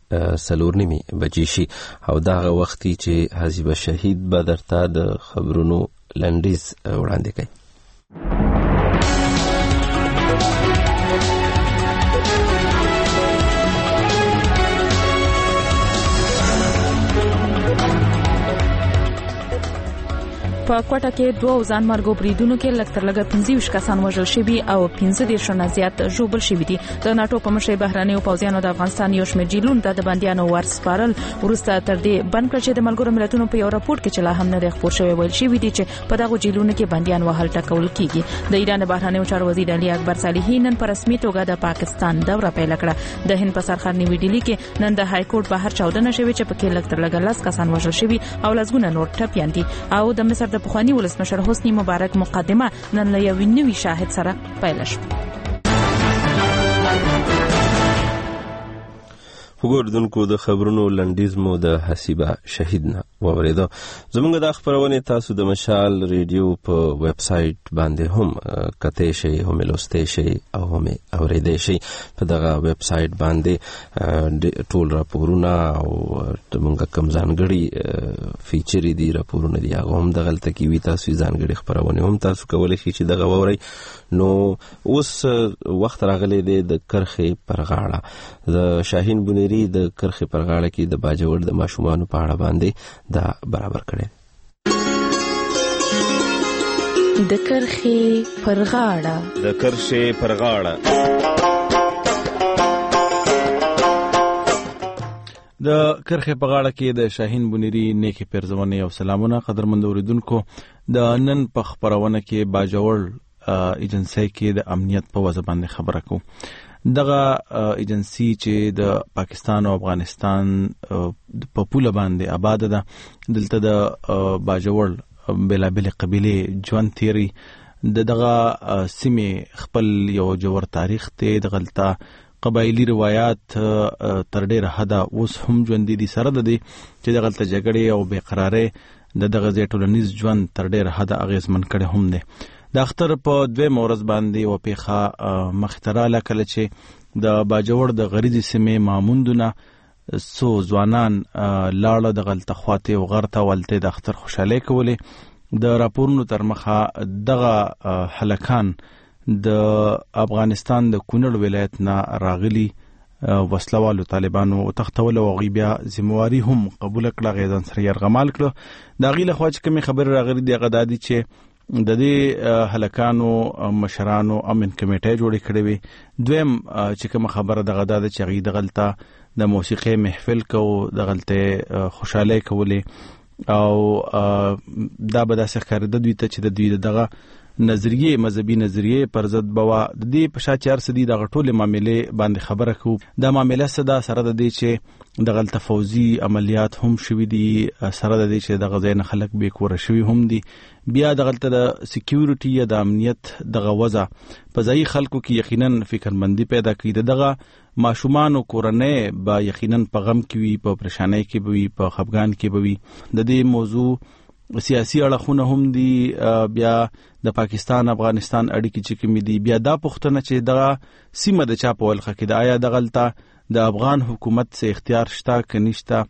سلور نیمه بجې شي او دغه وخت چې حزب شهید به درته د خبرونو لنډیز وړاندې کوي. په کوټه کې دوه ځان مرګو بریدونو کې لږ تر لږه پنځه ویشت کسان وژل شوي او پنځه دېرش نه زیات ژوبل شوي دي. د ناتو په مشرۍ بهرنیو پوځیانو د افغانستان یو شمېر جیلونو ته د بندیانو ورسپارل وروسته تر دې بند کړ چې د ملګرو ملتونو په یو راپور کې چې لا هم نه دی خپور شوی ویل شوی دی چې په دغه جیلونو کې بندیان وهل ټکول کیږي. د ایران بهرنیو چارو وزیر علي اکبر صالحي نن په رسمي توګه د پاکستان دوره پیل کړه. د هند په سرخر نیوي ډیلی کې نن د های کورټ بهر چاودنه شوې چې پکې لږ تر لږه لس کسان وژل شوي او لسګونه نور ټپیان دي. او د مصر د پخوانی ولسمشر حسنی مبارک مقدمه نن له یو نوي شاهد سره پیل شوه. وګوردونکو د خبرونو لنډیز مو د حسیبه شهید نه ووریدو. زموږ د خبرونه تاسو د مشال ریډیو په ویب سټ باندې هم کته شي هم لوستي شي او هم اوریدي شي. په دغه ویب سټ باندې ټول راپورونه او موږ کوم ځانګړي فیچر دي راپورونه دي هغه هم دغه تلکی وی تاسو ځانګړي خبرونه هم تاسو کولای شئ چې دغه ووري. نو اوس وخت راغلی دی د کرخې پر غاړه د شاهین بنيري د کرخې پر غاړه کې د باجوړ د ماشومانو په اړه باندې دا برابر کړي. د کرخې پر غاړه د کرخې پر غاړه د کرخې په غاړه کې د شاهین بنيري نیکی پیرزونه او سلامونه قدرمن اوریدونکو. د نن په خبرونه کې باجوړ ایجنسی کې د امنیت په وجه باندې خبره کوم. دغه ایجنسی چې د پاکستان او افغانستان په پوله باندې آباد ده. دلته د باجوړ بلابل قبيله ژوند تیری د دغه سیمې خپل یو جوړ تاریخ ته د غلطه قبایلی روایت تر ډیره حدا اوس هم ژوند دي سره د دې چې د غلطه جګړې او بے قرارۍ د دغه ټولنیز ژوند تر ډیره حدا اغیزمن کړي هم دي. د اختر په دوه مورز باندې او پیخه مختراله کله چې د باجوړ د غریزي سیمې ماموندونه سو ځوانان لاړه د غلطه خواته او غرته ولته د اختر خوشاله کولې. د راپورونو تر مخه دغه هلکان د افغانستان د کونړ ولایت نه راغلي وسلوالو طالبانو او تختول او غیبیا ذمہواری هم قبول کړه غیدان سره يرغمال کړه. دا غیله خواج کمی خبر راغلي دی غدادي چې د دې هلکانو مشرانو امن کمیټه جوړې کړې وي. دویم چې کوم خبره د غدا د چغې د غلطه د موسیقي محفل کو د غلطه خوشاله کولې او دا به د سخر د دوی ته چې د دوی دغه نظریه مذهبي نظریه پر ضد بوا د دې په شاچار سدي د غټول معاملې باندې خبره کو. دا معاملې صدا سره د دې چې د غلطه فوزي عملیات هم شوي دي سره د دې چې د غزین خلک به کور شوي هم دي. بیا د غلطه د سکیورټي یا د امنیت د غوځه په ځای خلکو کې یقینا فکرمندي پیدا کړي. دغه ماشومان او کورنۍ با یقینا په غم کې وي په پریشانۍ کې وي په خفګان کې وي. د دې موضوع سیاسي اړخونه هم دي. بیا د پاکستان افغانستان اړیکې چې کوم دي. بیا دا پوښتنه چې دغه سیمه د چا په ولخه کې د آیا د غلطه د افغان حکومت سه اختیار شته کنيشته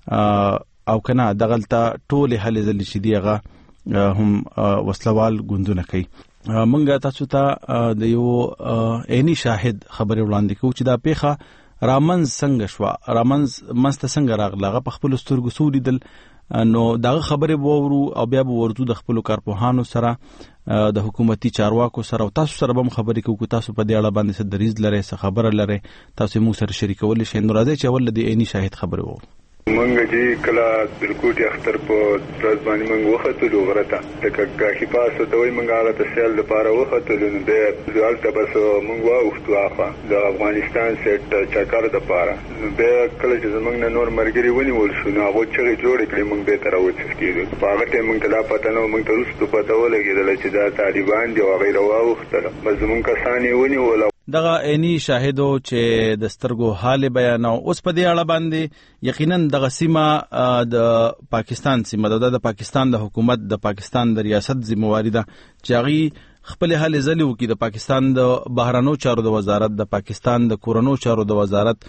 او کنه د غلطه ټول حل ځل چې دیغه هم وسلوال ګوندونه کوي. منګه تاسو ته د یو عیني شاهد خبر وړاندې کوم چې دا پیخه رامنز څنګه شو رامنز مست څنګه راغله په خپل سترګو سوري دل. نو داغه خبره وورو او بیا به ورته د خپل کارپوهانو سره د حکومتي چارواکو سره او تاسو سره به خبرې کوو. تاسو په دې اړه باندې څه دریز لري څه خبره لري تاسو مو سره شریکول شئ. نو راځي چې ول د عیني شاهد خبره وو. منګه چې کله بالکل اختر په ورځ باندې منګه وختلو غرته لکه کاخي پاسه دوی منګه هغه تسهیل لپاره وختلو نو به ځالته بس منګه واختو اخا د افغانستان سیټ چکر د پاره به کله چې زمنګ نور مرګري ونی ول شو نو هغه چې جوړ کړی منګه به تر اوڅ کېږي په هغه ټیم منګه لا پته نو منګه ترسته پته ولګیدل چې دا طالبان دی او غیره واختل بس زمونږ کسانی ونی ول. دغه عیني شاهدو چې د سترګو حال بیانو اوس په دې اړه باندې یقینا دغه سیمه د پاکستان سیمه د د پاکستان د حکومت د پاکستان د ریاست ذمہواری ده چې هغه خپل هلې ځلې وکړي د پاکستان د بهرنیو چارو د وزارت، د پاکستان د کورنیو چارو د وزارت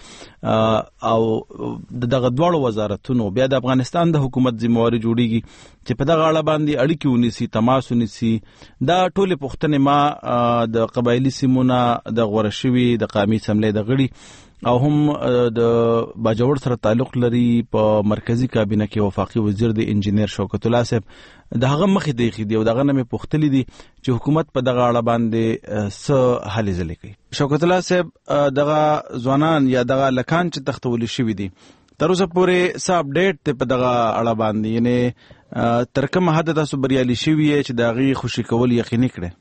او دغه دواړو وزارتونو بیا د افغانستان د حکومت ذمہواري جوړیږي چې په دغه اړه باندې اړیکې ونیسي، تماس ونیسي. دا ټولې پوښتنې ما د قبایلي سیمونه د غوره شوي د قامي اسمبلۍ د غړي او هم د باجوړ سره تعلق لري په مرکزی کابینه کې وفاقي وزیر د انجینیر شوکت الله صاحب د هغه مخې دی خې دی او دغه نه پوښتلې دي چې حکومت په دغه اړه باندې څه هلې ځلې کوي. شوکت الله صاحب دغه ځوانان یا دغه لکان چې تختول شوي دي تر اوسه پورې څه اپډیټ ته په دغه اړه باندې، یعنی تر کومه حد تاسو بریالي شوي چې د هغې خوشي کول یقیني کړئ؟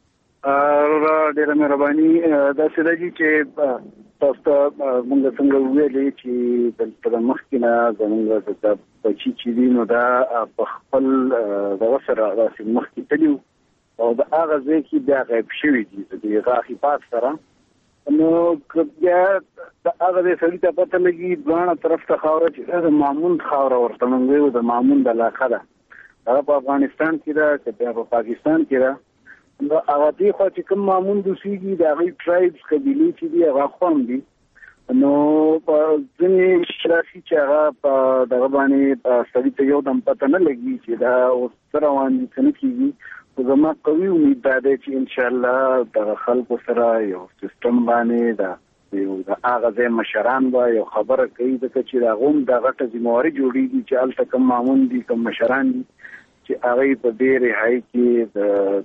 ډېره مهرباني. داسې ده چې تاسو ته موږ څنګه ویلې چې دلته د مخکې نه زموږ د بچي چې دي نو دا په خپل دغه سره داسې مخکې تلي او د هغه ځای کې بیا غیب شوي دي د هغه حفاظت سره. نو بیا د هغه ځای سړي ته پته لګي دواړه طرف ته خاوره چې د مامون خاوره ورته موږ وایو د مامون د علاقه ده، هغه په افغانستان کې ده که بیا په پاکستان کې ده. نو هغه دی خو چې کوم مامون دوسیږي د هغوی ټرایبس قبیلې چې دي هغه خوام دي. نو په ځینې شراسي چې هغه په دغه باندې سړي ته یو دم پته نه لګي چې دا اوس څه روان دي څه نه کېږي. خو زما قوي امید دا دی چې انشاءالله دغه خلکو سره یو سیسټم باندې د یو د هغه ځای مشران به یو خبره کوي ځکه چې د هغه هم د غټه ذمہواري جوړېږي چې هلته کوم مامون دي کوم مشران دي چې هغوی په دې رهایي کې د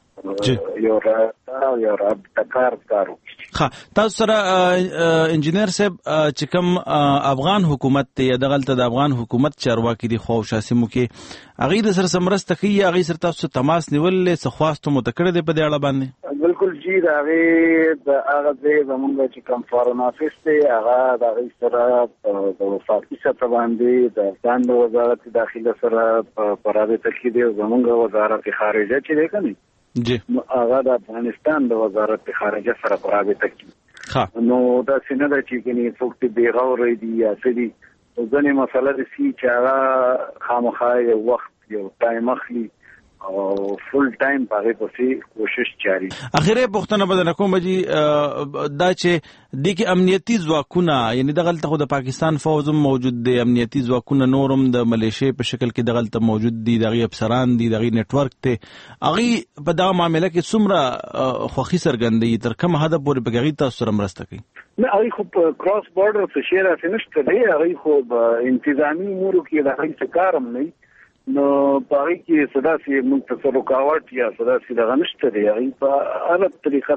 یو را یو را تکار کارو. ها تاسو سره انجینیر صاحب چې کوم افغان حکومت ته دغلته د افغان حکومت چارواکي دي خو شاسمو کې هغه د سره سمرسته کوي، هغه سره تاسو تماس نیولې څه خواستو متکړه دی په دې اړه باندې؟ بالکل جی دا هغه د هغه ځای زمونږ چې کوم فارن افیس دی هغه د هغه سره د وفاقي سطح باندې د افغان وزارت داخله سره په رابطه کې دی، زمونږ وزارت خارجه چې دی کنه جی هغه د افغانستان د وزارت خارجه سره په رابطه کې. نو دا څنګه ده چې کني څوک دې بیغور دي یا څه دي ځنې مسله دې سي چې هغه خامخا یو وخت یو ټایم اخلي او فل ټایم پاره پسې کوشش جاری. اخیره پښتنه بدل کوم جی دا چې د کې امنیتي ځواکونه یعنی دغلته خو د پاکستان فوج موجود دی، امنیتي ځواکونه نورم د ملیشیا په شکل کې دغلته موجود دي، دغه افسران دي، دغه نتورک ته هغه په دغه معاملې کې څومره خوخي سرګندې تر کوم حد پورې په هغه تاسو سره مرسته کوي؟ نه هغه خو کراس بارډر څه شي راځي نشته دی، هغه خو انتظامی امور کې د هغه کارم نه نو پاره کې صدا سي موږ ته رکاوټ یا صدا سي دغه نشته دی. هغه په هغه طریقه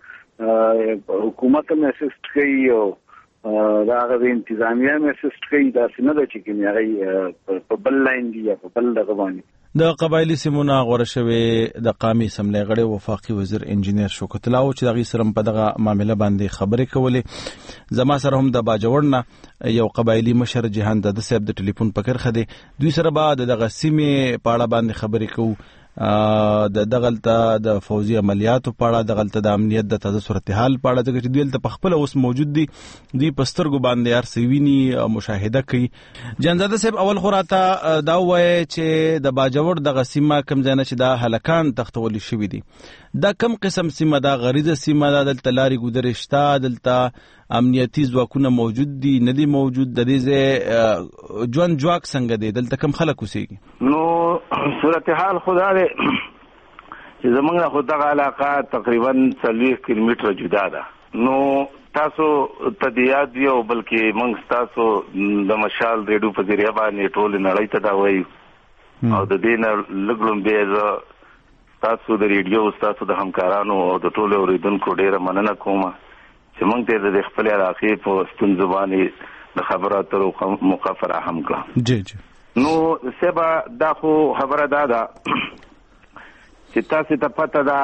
سره حکومت هم اسیست کوي او دا هغه انتظامیه هم اسیست کوي، دا څنګه ده چې کوم هغه په بل لاین دی یا په بل دغه باندې د قبایلی سیمونه غوړه شوی د قامي اسمبلی غړي وفاقي وزیر انجینیر شوکت الله او چې دغه سره په دغه معاملې باندې خبرې کولې. زما سره هم د باجوړ یو قبایلی مشر جهان د صاحب د ټلیفون پکر خدي دوی سره بعد دغه سیمه پاړه باندې خبرې کوو، د دغلته د فوزي عملیاتو پاړه، دغلته د امنیت د تازه صورتحال پاړه، ځکه چې دوی ته په خپل اوس موجود دي، دوی په سترګو باندې هر څه ویني مشاهده کوي. جنزاده صاحب اول خو راته دا وایي چې د باجوړ دغه سیمه کوم ځای نه چې دا هلکان تختول شوي دي، دا کم قسم سیمه ده؟ غریزه سیمه ده؟ دلته لارې ګودرې شته؟ دلته امنیتي ځواکونه موجود دي نه دي موجود؟ د دې ځای ژوند جواک څنګه دی؟ دلته کم خلک اوسېږي؟ نو صورتحال خدا دی چې زمونږ خو دغه علاقه تقریبا څلوېښت کیلومتره جدا ده. نو تاسو ته د یاد وي او بلکې موږ ستاسو د مشال ریډیو په ذریعه باندې ټولې نړۍ ته دا وایو او د دې نه لږ لومبې زه تاسو د ریډیو ستاسو د همکارانو او د ټولو اورېدونکو ډېره مننه کوم چې موږ ته د خپل علاقې په ستونزو باندې د خبرو اترو موقع فراهم کړه. جی جی نو سبا دا خو خبره دا ده چې تاسو ته پته ده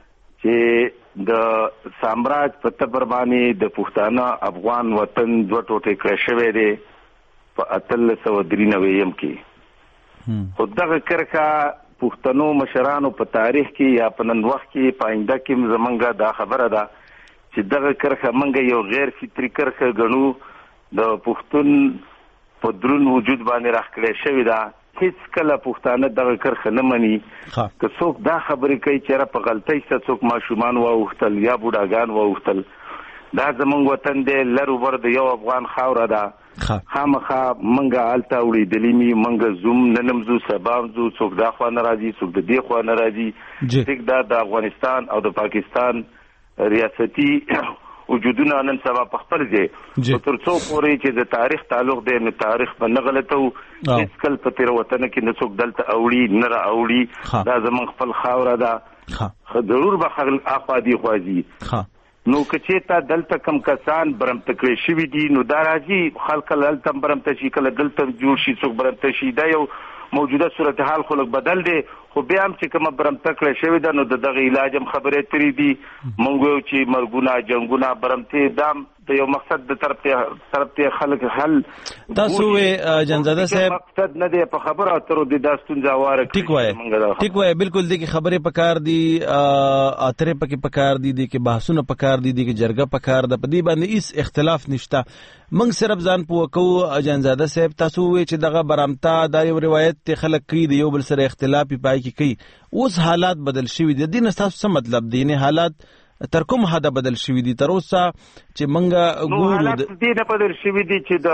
چې د سامراج په تبر باندې د پښتانه افغان وطن دوه ټوټې کړی شوی دی په اتلس سوه درې نوي کې. خو دغه کرښه پښتنو مشرانو په تاریخ کې یا په نن وخت کې په آینده کې زمونږ دا خبره ده چې دغه کرښه موږ یو غیر فطري کرښه ګڼو، د پښتون په درون وجود باندې راخکړې شوې ده هیڅ کله پښتانه دغه کرخه نه مني که څوک دا خبرې کوي چې را په غلطۍ سره څوک ماشومان واوښتل یا بوډاګان واوښتل دا زمونږ وطن دی لر اوبر د یو افغان خاوره ده خامخا منګه هلته وړېدلي مي منګه زوم نن هم ځو سبا هم ځو څوک دا خوا نه راځي څوک د دې خوا نه راځي ټیک دا د افغانستان او د پاکستان ریاستي وجودونه نن سبا په خپل ځای تر څو پورې چې د تاریخ تعلق دی نو تاریخ به نه غلطو هیڅ کله په تیر وطن کې نه څوک دلته اوړي نه را اوړي دا زمونږ خپل خاوره ده ضرور به خلک اخوا دي خوا ځي نو که چېرته دلته کم کسان برمته کړی شوي دي نو دا راځي خلک کله هلته برمته شي کله دلته جوړ شي څوک برمته شي دا یو موجوده صورتحال خلک بدل دی خو بیا هم چې کومه برمته کړی شوې ده نو د دغه علاج هم خبرې ترې دي موږ ویو چې مرګونه جنګونه برمتې دا د یو مقصد د طرف طرف ته خلک حل تاسو وې جنزاده صاحب مقصد نه دی په خبره اترو د دا ستونزه واره ټیک وایي ټیک وایي بالکل دي کې خبرې پکار دي اترې پکې پکار دي دي کې بحثونه پکار دي دي کې جرګه پکار ده په دې باندې هیڅ اختلاف نشته موږ صرف ځان پوه کوو جنزاده صاحب تاسو وې چې دغه برمته دا یو روایت ته خلک کوي د یو بل سره اختلاف پای کې کوي اوس حالات بدل شوي دي دین تاسو څه مطلب دی نه حالات تر کوم حد بدل شوي دي تر اوسه چې منګه ګورو حالات دې نه بدل شوي دي چې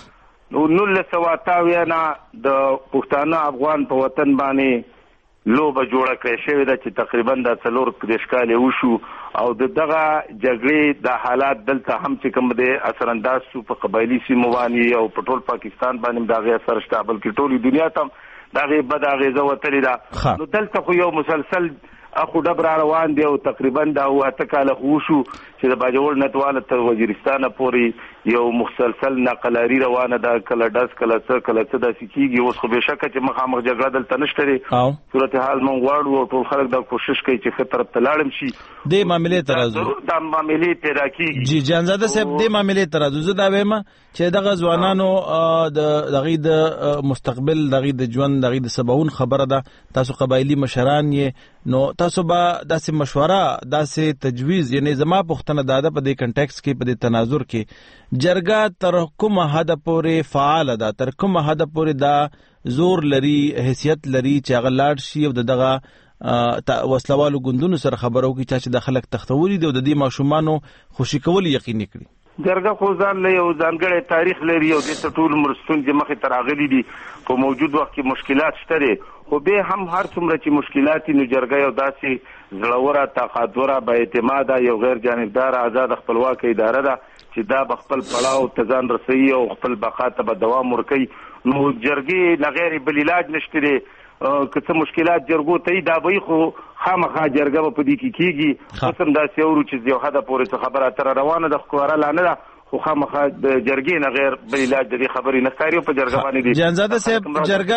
د نولس سوه اتاویا نه د پښتانه افغان په وطن باندې لوبه جوړه کړې شوې ده چې تقریبا د څلور دېرش کالې وشو او د دغه جګړې د حالات دلته هم چې کوم دی اثرانداز شو په قبایلي سیمو باندې او په ټول پاکستان باندې د هغې اثر شته بلکې ټولې دنیا ته د هغې بده اغېزه وتلې ده نو دلته خو یو مسلسل اخو ډب را روان دی او تقریبا دا اته کاله خو وشو چې د باجوړ نتواله تر وزیرستانه پورې یو مسلسل نقلاري روانه ده کله ډز کله څه کله څه داسې کېږي اوس خو بېشکه چې مخامخ جګړه دلته نشته دی صورتحال موږ غواړو او ټول خلک دا کوشش کوي چې ښه طرف ته لاړم شي دې معاملې ته راځو دا معاملې پیدا کېږي جی جانزاده صاحب دې معاملې ته راځو زه دا وایم چې دغه ځوانانو د دغې د مستقبل دغې د ژوند دغې د سباون خبره ده تاسو قبایلي مشران یې نو تاسو به داسې مشوره داسې تجویز یعنی زما پوښتنه دا ده په دې کنټیکس کې په دې تناظر کې جرګه تر کومه حده پورې فعاله ده تر کومه حده پورې دا زور لري حیثیت لري چې هغه لاړ شي او دغه وسلوالو ګوندونو سره خبرو کې چې د خلک تختوري دي او د دې ماشومانو خوشي کول یقیني کړي جرګه خو ځان له یو ځانګړی تاریخ لري او د ټول مرستون چې مخې ته راغلي دي په موجود وخت کې مشکلات شته دي خو به هم هر څومره چې مشکلات نو جرګه یو داسې زړوره طاقتوره با اعتماده یو غیر جانبدار آزاد خپلواک اداره ده چې دا خپل پړاو ته ځان رسوي او خپل بقا ته به دوام ورکوي نو جرګې نه غیر بل علاج نشته دی که څه مشکلات جرګو ته دا به خو خامخا جرګه په دې کې کېږي قسم داسې اورو چې یو حده پورې څه خبره تر روانه ده ښکاره لا نه ده خو خامخا د جرګې نه غیر بل علاج د دې خبرې نه ښکاري په جرګه باندې دي جانزاده صاحب جرګه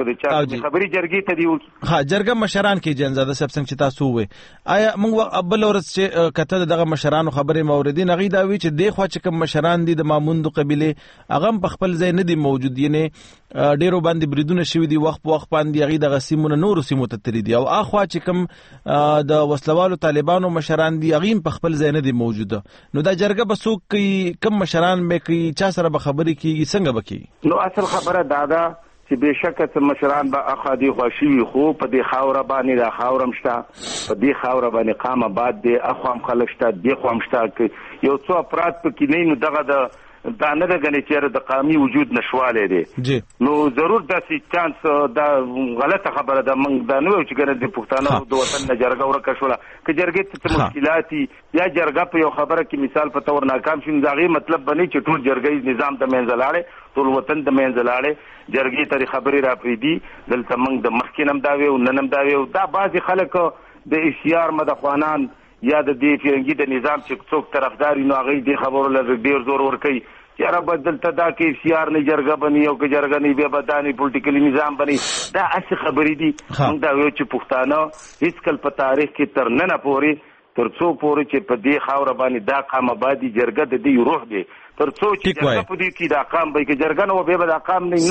خبرې جرګې ته دی ها جرګه مشران کې جانزاده صاحب څنګه چې تاسو وې آیا موږ ابل ورځ چې کته دغه مشرانو خبرې موردین غي دا وی چې د خو چې کوم مشران دي د ماموند قبيله اغم په خپل ځای نه دي موجود ینه ډیرو باندې بریدونه شوي دي وخت په وخت باندې غي دغه سیمونه نور سیمو ته تری دي او اخوا چې کوم د وسلوالو طالبانو مشران دي غیم په خپل ځای نه دي موجوده نو دا جرګه به څوک کوي کم مشران به کوي چا سره به خبرې کیږي څنګه به کوي نو اصل خبره دا ده چې بېشکه څه مشران به اخوا دي خواشي وي خو په دې خاوره باندې دا خاوره هم شته په دې خاوره باندې قام آباد دی اخوا هم خلک شته دې خوا هم شته یو څو افراد پکې نه نو دغه د دا نه ده ګنې چې د قامي وجود نشوالی دی نو ضرور داسې چانس دا غلطه خبره ده موږ دا نه وایو چې ګنې د پښتانه د وطن نه جرګه ورکه شوله که جرګې ته څه مشکلات یا جرګه په یو خبره کې مثال په طور ناکام شي نو د هغې مطلب به نه چې ټول جرګهیز نظام د منځه لاړې ټول وطن د منځه لاړې جرګې ته خبرې را پرېږدي دلته موږ د مخکې نه هم دا ویو نن هم دا ویو دا بعضې خلک د اشتیار مدخوانان یا د دې فرنګي د نظام چې څوک طرفدار نو هغوی دې خبرو له ډېر زور ورکوي چې یاره به دلته دا کې سیار نه جرګه بني او که جرګه نه بیا به دا نه پولیټیکلي نظام بني دا هسې خبرې دي موږ دا ویو چې پښتانه هېڅکل په تاریخ کې تر ننه پورې تر څو پورې چې په دې خاوره باندې دا قام آبادي جرګه د دې روح دی تر څو چې جرګه په دې کې دا قام به کې جرګه نه و بیا به دا قام نه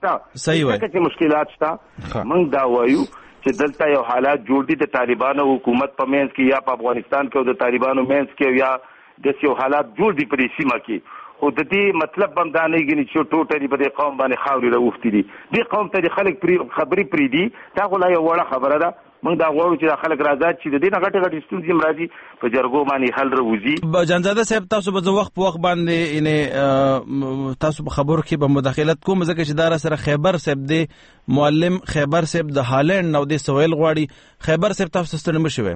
صحیح چې مشکلات شته موږ دا وایو چې دلته یو حالات جوړ دي د طالبانو حکومت په منځ کې یا په افغانستان کې او د طالبانو منځ کې یا داسې یو حالات جوړ دي په دې سیمه کې خو د دې مطلب هم دا نه ګڼي چې ټوټلي په دې قوم باندې خاورې راوختي دي. دې قوم ته د خلک خبرې پرېږدي، دا خو لا یو وړه خبره ده. موږ دا غواړو چې دا خلک راځي چې د دې نه غټې غټې ستونزې هم راځي په جرګو باندې حل راوځي. جانزاده صاحب تاسو به وخت په وخت باندې یعنې تاسو په خبرو کې به مداخلت کوم ځکه چې دا سره خیبر صاحب دی معلم خیبر صاحب د هالند نو د سویل غواړي. خیبر صاحب تاسو ستنه مشوي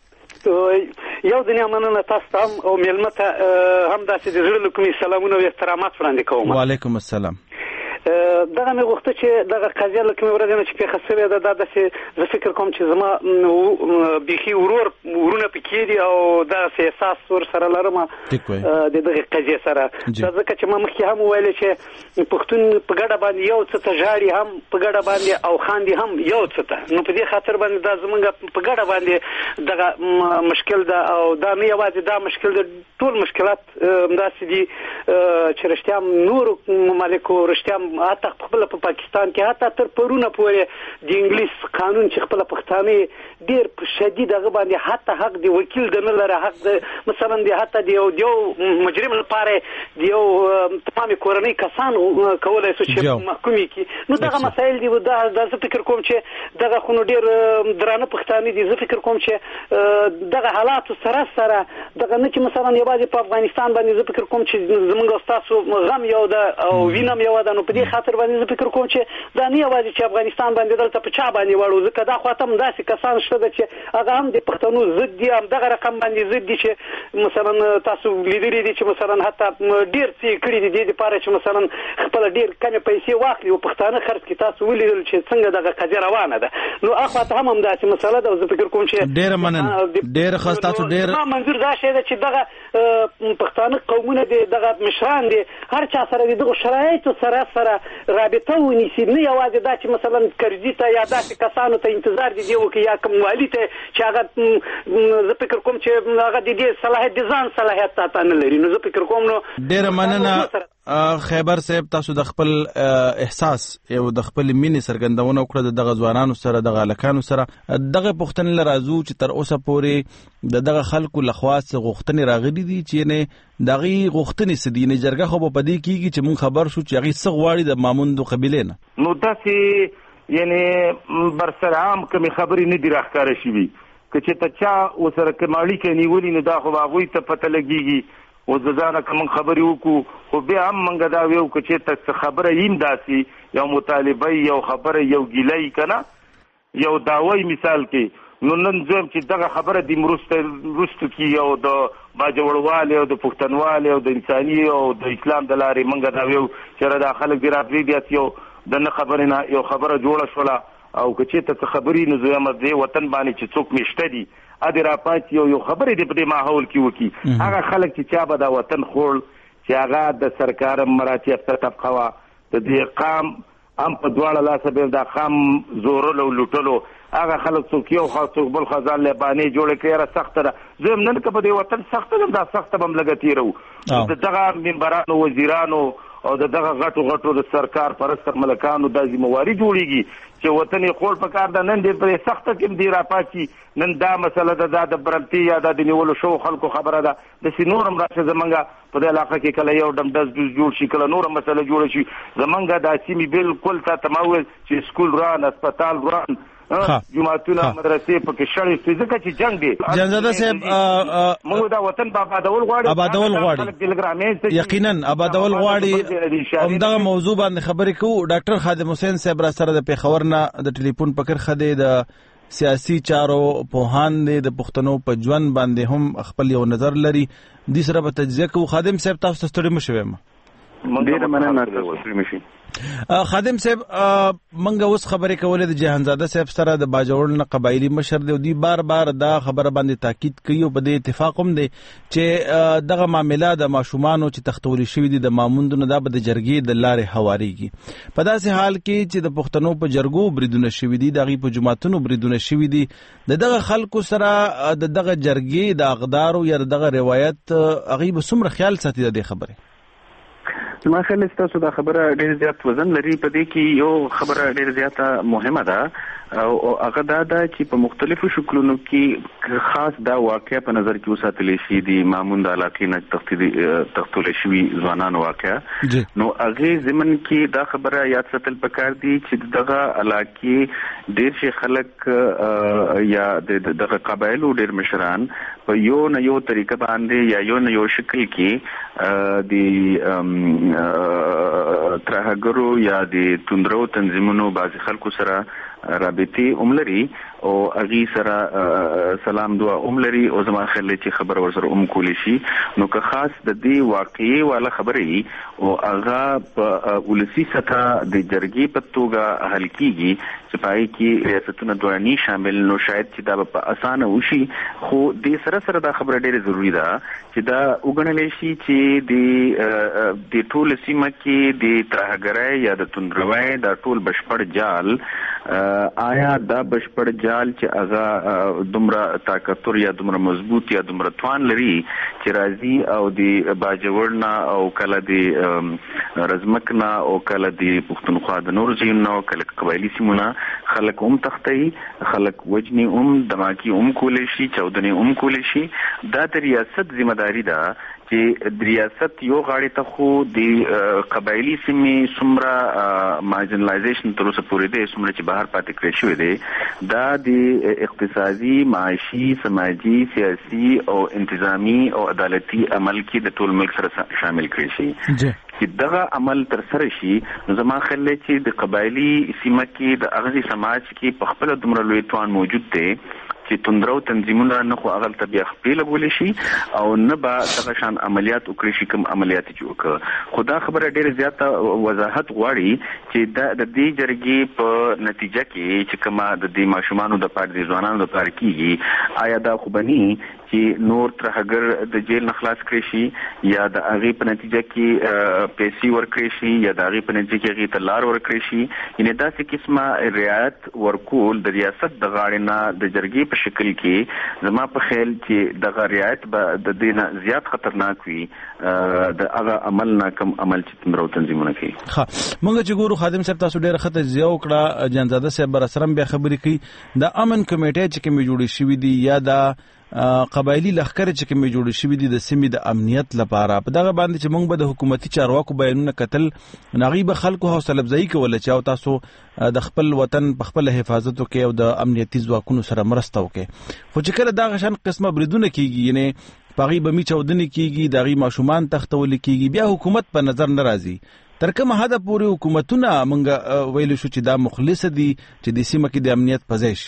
یو دنیا مننه تاسو ته او مېلمه ته هم داسې د زړه له کومې سلامونه او احترامات وړاندې کوم. وعلیکم السلام. دغه مې غوښته چې دغه قضیه له کومې ورځې نه چې پېښه شوې ده دا داسې زه فکر کوم چې زما بیخي ورور ورونه پکې دي او داسې احساس ورسره لرم د دغې قضیې سره. دا ځکه چې ما مخکې هم وویلې چې پښتون په ګډه باندې یو څه ته ژاړي هم په ګډه باندې او خاندي هم یو څه ته. نو په دې خاطر باندې دا زمونږ په ګډه باندې دغه مشکل ده او دا نه یوازې دا مشکل ده، ټول مشکلات همداسې دي چې رښتیا نورو ممالکو رښتیا حتی خپل په پاکستان کې حتی تر پرونه پورې د انګلیس قانون چې خپل پښتانه ډیر په شدید هغه باندې حتی حق دی وکیل د نه لره حق د مثلا دی حتی د یو دیو مجرم لپاره د یو تمام کورنۍ کسان کولای شي چې محکومي کی. نو دغه مسایل دی دا د فکر کوم چې دغه خو ډیر درانه پښتانه دي. زه فکر کوم چې دغه حالات سره سره دغه نه چې مثلا یوازې په افغانستان باندې زه فکر کوم چې زمونږ استادو غم یو ده او وینم یو ده. نو په دې خاطر باندې زه فکر کوم چې دا نه یوازې چې افغانستان باندې دلته په چا باندې واړو، ځکه دا خواته هم داسې کسان شته ده چې هغه هم د پښتنو ضد دي، هم دغه رقم باندې ضد دي چې مثلا تاسو لیدلي دي چې مثلا حتی ډېر څه کړي دي دې دپاره چې مثلا خپله ډېر کمې پیسې واخلي او پښتانه خرڅ کړي. تاسو ولیدل چې څنګه دغه قضیه روانه ده. نو اخواته هم همداسې مسله ده. زه فکر کوم چې ډېره مننه ډېره ښه ستاسو ډېر زما منظور دا شی ده چې دغه پښتانه قومونه دي دغه مشران دي هر چا سره د دغو شرایطو سره سره رابطه ونیسي، نه یوازې دا چې مثلا کرزي ته یا داسې کسانو ته انتظار دي دی وکړي یا کوم والي ته چې هغه زه فکر کوم چې هغه د دې صلاحیت د ځان صلاحیت تا نه لري. نو زه فکر کوم نو ډېره مننه خیبر صاحب تاسو د خپل احساس او د خپل مینې څرګندونه وکړه د دغه ځوانانو سره د هلکانو سره. دغه پوښتنې له راځو چې تر اوسه پورې د دغه خلکو لخوا څه غوښتنې راغلي دي چې یعنې د هغې غوښتنې څه دي؟ یعنې جرګه خو به په دې کېږي چې موږ خبر شو چې هغې څه غواړي د ماموندو قبیلې نه. نو داسې یعنې برسر عام کومې خبرې نه دي راښکاره شوي. که چې ته چا ورسره کوم اړیکه نیولي نو دا خو به هغوی ته پته لګېږي. اوس د ځانه که موږ خبرې وکړو خو بیا هم موږ دا ویو که چېرته څه خبره یم داسې یو مطالبه یو خبره یو ګیله که نه یو دعوی مثال کې نو نن زه یم چې دغه خبره دې وروستو کې یو د باجوړوالې او د پښتنوالې او د انساني او د اسلام د لارې موږ دا ویو چې دا خلک دې راپرېږدي یو د نه خبرې نه یو خبره جوړه شوله او که چېرته څه خبرې نو زه یم دې وطن باندې چې څوک مېشته دي ادي راپاتې یو یو خبرې دې په دې ماحول کې وکړي. هغه خلک چې چا به دا وطن خوړ چې هغه د سرکار مراتي افسر طبقه وه د دې قام هم په دواړه لاسه بیا دا قام زورلو لوټلو هغه خلک څوک یو خوا څوک بل خوا ځان له بانې جوړې کړې یاره سخته ده. زه یم نن که په دې وطن سخته ده دا سخته به هم لږه تېروو. د دغه ممبرانو وزیرانو او د دغه غټو غټو د سرکار پرستر ملکانو دا ذمواري جوړیږي چې وطن یې خوړ پکار ده. نن دې پرې سخته کې دی راپاڅي نن دا مسله ده دا د برمتي یا دا د نیولو شوو خلکو خبره ده. داسې نور هم راشه زمونږ په دې علاقه کې کله یو ډم ډز ډوز جوړ شي کله نوره مسله جوړه شي. زمونږ دا سیمې بالکل تا ته ما وویل چې سکول وران اسپتال وران جماعتونه مدرسې پکې شړې شوې ځکه چې جنګ دی. جانزاده صاحب موږ دا وطن په آبادول غواړو آبادول غواړي یقینا آبادول غواړي. همدغه موضوع باندې خبرې کوو. ډاکټر خادم حسین صاحب را سره د پېښور نه د ټلیفون په کرښه دی د سیاسي چارو پوهان دی د پښتنو په ژوند باندې هم خپل یو نظر لري. دې سره به تجزیه کوو. خادم صاحب تاسو ته ستړي مه شوئ. ډېره مننه تاسو ستړي مه شئ. خادم صاحب منګه اوس خبرې کولې د جهانزاده صاحب سره د باجوړ نه قبایلی مشر دی او دی بار بار دا خبره باندې تاکید کوي او په دې اتفاق هم دی چې دغه معاملې د ماشومانو چې تختوري شوی دي د ماموندونو دا به د جرګې د لارې هواريږي. په داسې حال کې چې د پښتنو په جرګو بریدونه شوی دي دغه په جماعتونو بریدونه شوی دي د دغه خلکو سره د دغه جرګې د اقدارو یا دغه روایت هغه به څومره خیال ساتي د خبره؟ زما خیال ستاسو دا خبره ډېر زیات وزن لري. په دې کې یو خبره ډېر زیاته مهمه ده او هغه دا ده چې په مختلفو شکلونو کې خاص دا واقعیا په نظر کې وساتل شي د مامون د علاقې نه تختول شوي ځوانانو واقعیا نو هغه زمن کې دا خبره یاد ساتل پکار دي چې دغه علاقې ډېر شي خلک یا دغه قبایلو ډېر مشران په یو نه یو طریقه باندې یا یو نه یو شکل کې د ترهګرو یا د توندرو تنظیمونو بعض خلکو سره رابطې عملري او اغي سره سلام دعا عملري او زما خل چې خبر ورسره ام کولی شي نو که خاص د دې واقعي والا خبرې او اغا په ولسی سطح د جرګي په توګه حل کیږي چې پای کې ریاستونه دواني شامل نو شاید چې دا په اسانه وشي خو د سره سره دا خبره ډېره ضروری ده چې دا وګڼل شي چې د د ټول سیمه کې د ترهګرۍ یا د توندروي دا ټول بشپړ جال آیا دا بشپړ جال چې هغه دومره طاقتور یا دومره مضبوط یا دومره توان لري چې راځي او د باجوړنا او کله د رزمکنا او کله د پښتونخوا د نور ځایونو کله قبایلی سیمونه خلک هم تختي خلک وجني هم دماکي هم کولې شي چودنې هم کولې شي دا د ریاست ذمہداري ده چې د ریاست یو غاړې ته خو د قبایلی سیمې څومره مارجنلایزیشن تر اوسه پورې دی څومره چې بهر پاتې کړی شوی دی دا د اقتصادي معاشي سماجي سیاسي او انتظامی او عدالتي عمل کې د ټول ملک سره شامل کړی شي چې دغه عمل تر سره شي نو زما خیال دی چې د قبایلی سیمه کې د اغزي سماج کې په خپل دومره لوی توان موجود دی چې توندرو تنظیمونه نه خو هغه ته بیا خپل بولی شي او نه به دغه شان عملیات وکړي شي کوم عملیات چې وکړه خدا خبره ډېر زیاته وضاحت غواړي چې د دې جرګې په نتیجه کې چې کومه د دې ماشومانو د پاره د ځوانانو د پاره کیږي آیا دا خو بني چې نور ترهګر د جیل نه خلاص کړي شي یا د هغې په نتیجه کې پیسې ورکړي شي یا د هغې په نتیجه کې هغې ته لار ورکړي شي یعنې داسې قسمه رعایت ورکول د ریاست د غاړې نه د جرګې په شکل کې زما په خیال چې دغه رعایت به د دې نه زیات خطرناک وي د هغه عمل نه کم عمل چې تندرو تنظیمونه کوي. ښه موږ چې ګورو خادم صاحب تاسو ډېره ښه تجزیه وکړه جانزاده صاحب به راسره بیا خبرې کوي د امن کمیټې چې کومې جوړې شوي دي یا د قبایلی لخر چې کومې جوړې شوي دي د سیمې د امنیت لپاره په دغه باندې چې موږ به د حکومتي چارواکو بیانونه کتل ناغي به خلکو حوصله افزایی کوله چې او تاسو د خپل وطن په خپل حفاظت وکړئ او د امنیتي ځواکونو سره مرسته وکړئ خو چې کله دغه شان قسمه بریدونه کیږي یعنی پغی بمی چودنې کیږي دغه ماشومان تختول کیږي بیا حکومت په نظر ناراضي تر کومه حد پورې حکومتونه موږ ویل شو چې دا مخلص دي چې د سیمه کې د امنیت پزیش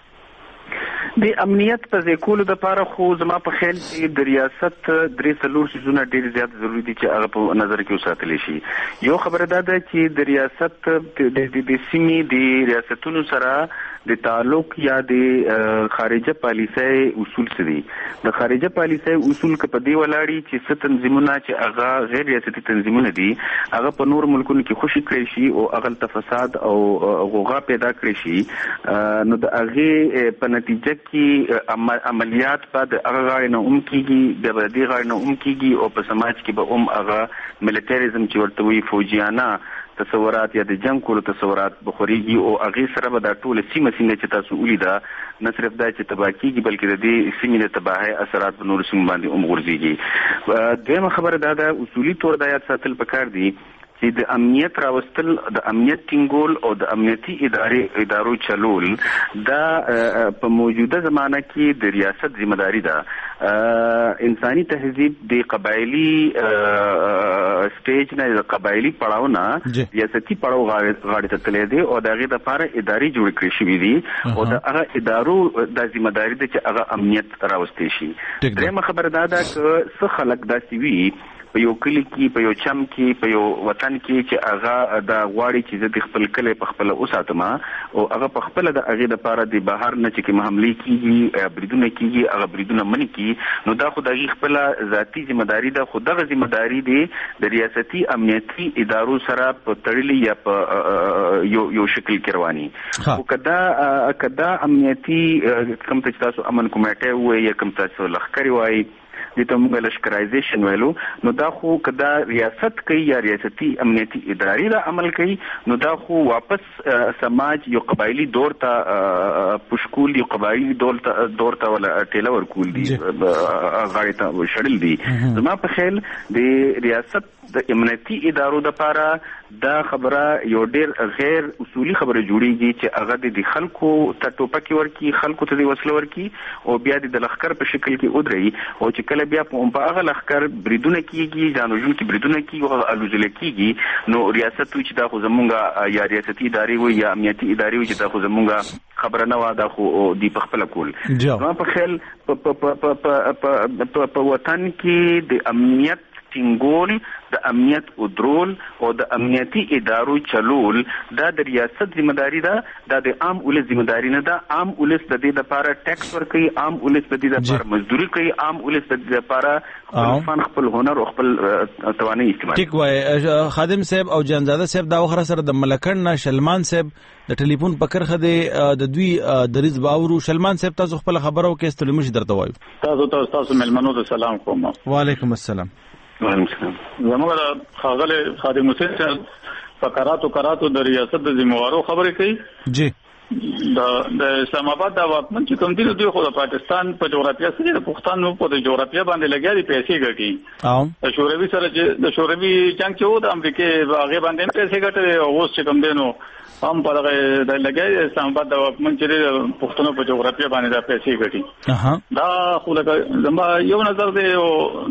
د امنیت په ځکولو د لپاره خو زما په خیال کې د ریاست درې څلور سيزونه ډېر زیات ضروری دي چې هغه په نظر کې وساتل شي یو خبره ده چې د ریاست د سیمې د ریاستونو سره د تعلق یا د خارجه پالیسۍ اصول څه دي د خارجه پالیسۍ اصول کې په دی ولاړی چې ست تنظیمونه چې هغه غیر ریاستي تنظیمونه دي هغه په نور ملکونو کې خوشي کړی شي او هغه د فساد او غوغا پیدا کړی شي نو د هغه په نتیجه کې عملیات په د هغه غاړې نه هم کیږي د دې غاړې نه هم کیږي او په سماج کې به هم هغه ملټریزم چې ورته وي فوجیانه تصورات یا د جنگ کولو تصورات بخوريږي او هغه سره به د ټول سیمه سیمه چې تاسو ولیدا نه صرف دا چې تباہ کیږي بلکې د دې سیمې د تباہي اثرات په نور سیمه باندې هم غورځيږي دویمه خبره دا ده اصولي تور د یاد ساتل پکار دي چې د امنیت راوستل د امنیت ټینګول او د امنیتي ادارې ادارو چلول دا په موجوده زمانہ کې د ریاست ذمہداري ده انساني تهذیب د قبایلی سټیج نه د قبایلی پړاو نه ریاستي پړاو غاړې ته تللی دی او د هغې دپاره ادارې جوړې کړې شوي دي او د هغه ادارو دا ذمہداري ده چې هغه امنیت راوستی شي. درېیمه خبره دا ده که څه خلک داسې وي په یو کلی کې په یو چم کې په یو وطن کې چې هغه د غواړي چې زه د خپل کلی په خپل اوساتم او هغه په خپل د هغې دپاره د بهر نه چې کوم حملې کیږي بریدونه کیږي هغه بریدونه منې کیږي نو دا خو د هغې خپله ذاتي ذمہداري ده خو دغه ذمہداري دی د ریاستي امنیتي ادارو سره په تړلي یا په یو یو شکل کې رواني خو که دا که دا امنیتي کوم ته چې تاسو امن کمیټه ووایي یا کوم تاسو لښکرې وایي د ته موږ لشکرایزیشن ویلو نو دا خو کدا ریاست کوي یا ریاستي امنیتي ادارې را عمل کوي نو دا خو واپس سماج یو قبایلی دور ته پښکول یو قبایلی دور ته دور ته ولا ټیلا ورکول دي غاړه ته شړل دي زما په خیال د ریاست د امنیتي ادارو د پاره دا خبره یو ډیر غیر اصولي خبره جوړیږي چې هغه د خلکو ته ټوپک ورکی خلکو ته د وسله ورکی او بیا د لخر په شکل کې ودري او چې کله بیا په هغه لخر بریدونه کیږي ځانو جون کې بریدونه کیږي او الوزل کیږي نو ریاست چې دا خو زمونږه یا ریاستي ادارې وي یا امنیتي ادارې وي چې دا خو زمونږه خبره نه واده خو دی په خپل کول نو په خیال په وطن کې د امنیت ټینګول د امنیت او درول او د امنیتي ادارو چلول دا د ریاست ذمہداري ده دا د عام ولس ذمہداري نه ده عام ولس د دې لپاره ټیکس ورکوي عام ولس د دې لپاره مزدوري کوي عام ولس د دې لپاره خپل فن خپل هنر او خپل توانایي استعمال ټیک وای خادم صاحب او جانزاده صاحب دا وخره سره د ملکن شلمان صاحب د ټلیفون پکرخه د دوی دریز باورو شلمان صاحب تاسو خپل خبرو کې استلمش درته وایو تاسو ته تاسو ملمنو ته سلام کوم وعلیکم السلام زموږ خاغله خادم حسین صاحب فقراتو کراتو د ریاست د ذمہوارو خبرې کوي جی د د اسلام آباد د واکمن چې کوم دي دوی خو د پاکستان په جغرافیه سره د پښتنو په جغرافیه باندې لګیاري پیسې ګټي او د شوروي سره چې د شوروي جنگ چې و د امریکای هغه باندې پیسې ګټي او اوس چې کوم دینو هم په دغه د لګي اسلام آباد د واکمن چې پښتنو په جغرافیه باندې د پیسې ګټي دا خو لکه زما یو نظر دی او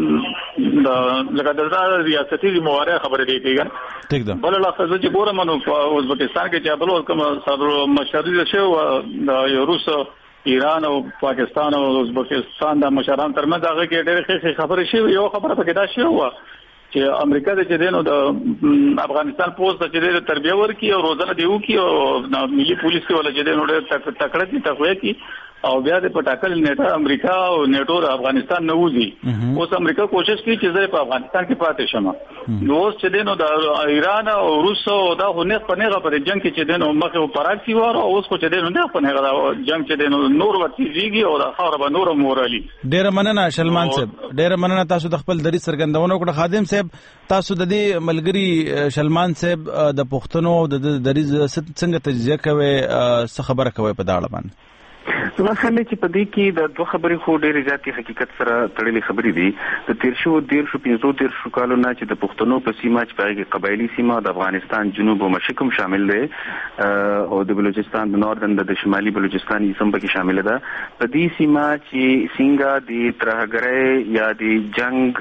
د لکه د ریاستي ذمہواري خبرې دی کېږي ټیک ده بل لا خزه چې ګورم نو په ازبکستان کې چې بل کوم صدر مشر شو د روس ایران او پاکستان او ازبکستان د مشران ترمنځ هغه کې ډېر خبرې شي یو خبره پکې دا شي و چې امریکا د چدينو د افغانستان پوسټ د چدينو تربیه ورکي او روزنه دیو کی او ملي پولیس کې ولا چدينو ډېر تکړه دي تقوی کی او بیا د پټاکل نیټه امریکا او نیټو د افغانستان نه وځي اوس امریکا کوشش کوي چې زه په افغانستان کې پاتې شم نو اوس چدينو د ایران او روس او دا هنه په نه په جنگ کې چدينو مخه پراکسی وره اوس کو چدينو نه په نه جنگ چدينو نور ورتيږي او د خاور به نور مورالي ډېر مننه شلمان صاحب ډېر مننه تاسو د خپل دری سرګندونو کړه خادم صاحب تاسو د دې ملګری شلمان صاحب د پښتنو د دری څنګه تجزیه کوي څه خبره کوي په دا اړه باندې زما خیال چې په دې کې د دوه خبرې خو ډېرې زیاتې حقیقت سره تړلې خبرې دي د تیر شو ډېر شو پنځو تیر شو کالو نه چې د پښتنو په سیمه چې په کې قبایلی سیمه د افغانستان جنوب او مشرق هم شامل دي او د بلوچستان د نوردن د شمالي بلوچستان یې هم پکې شامل ده په دې سیمه چې څنګه د ترهګرۍ یا د جنگ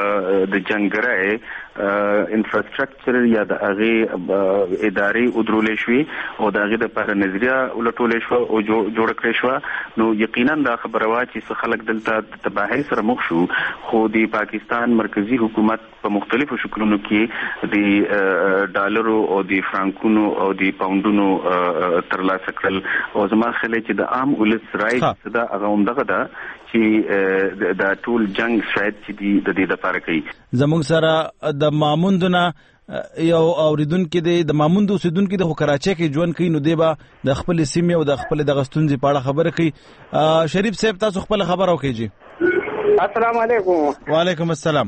د جنگګرۍ انفراستراکچر یا د هغه ادارې ودرولې شوې او د هغه د لپاره نظریه ولټولې شو او جوړ کړې شو نو یقینا دا خبره وا چې خلک دلته تباہي سره مخ شو خو د پاکستان مرکزی حکومت په مختلفو شکلونو کې د ډالرو او د فرانکونو او د پاونډونو ترلاسه کړل او زما خیال چې د عام ولس رائټ دا هغه هم دغه ده چې د ټول جنگ شاید چې د دې لپاره کوي زموږ سره د ماموندونه یو اوریدونکو د ماموند اوسیدونکو د کراچۍ کې ژوند کوي نو دی به د خپل سیمې او د خپل د غستونځي په اړه خبره کوي شریف صاحب تاسو خپل خبر او کیږي السلام علیکم وعلیکم السلام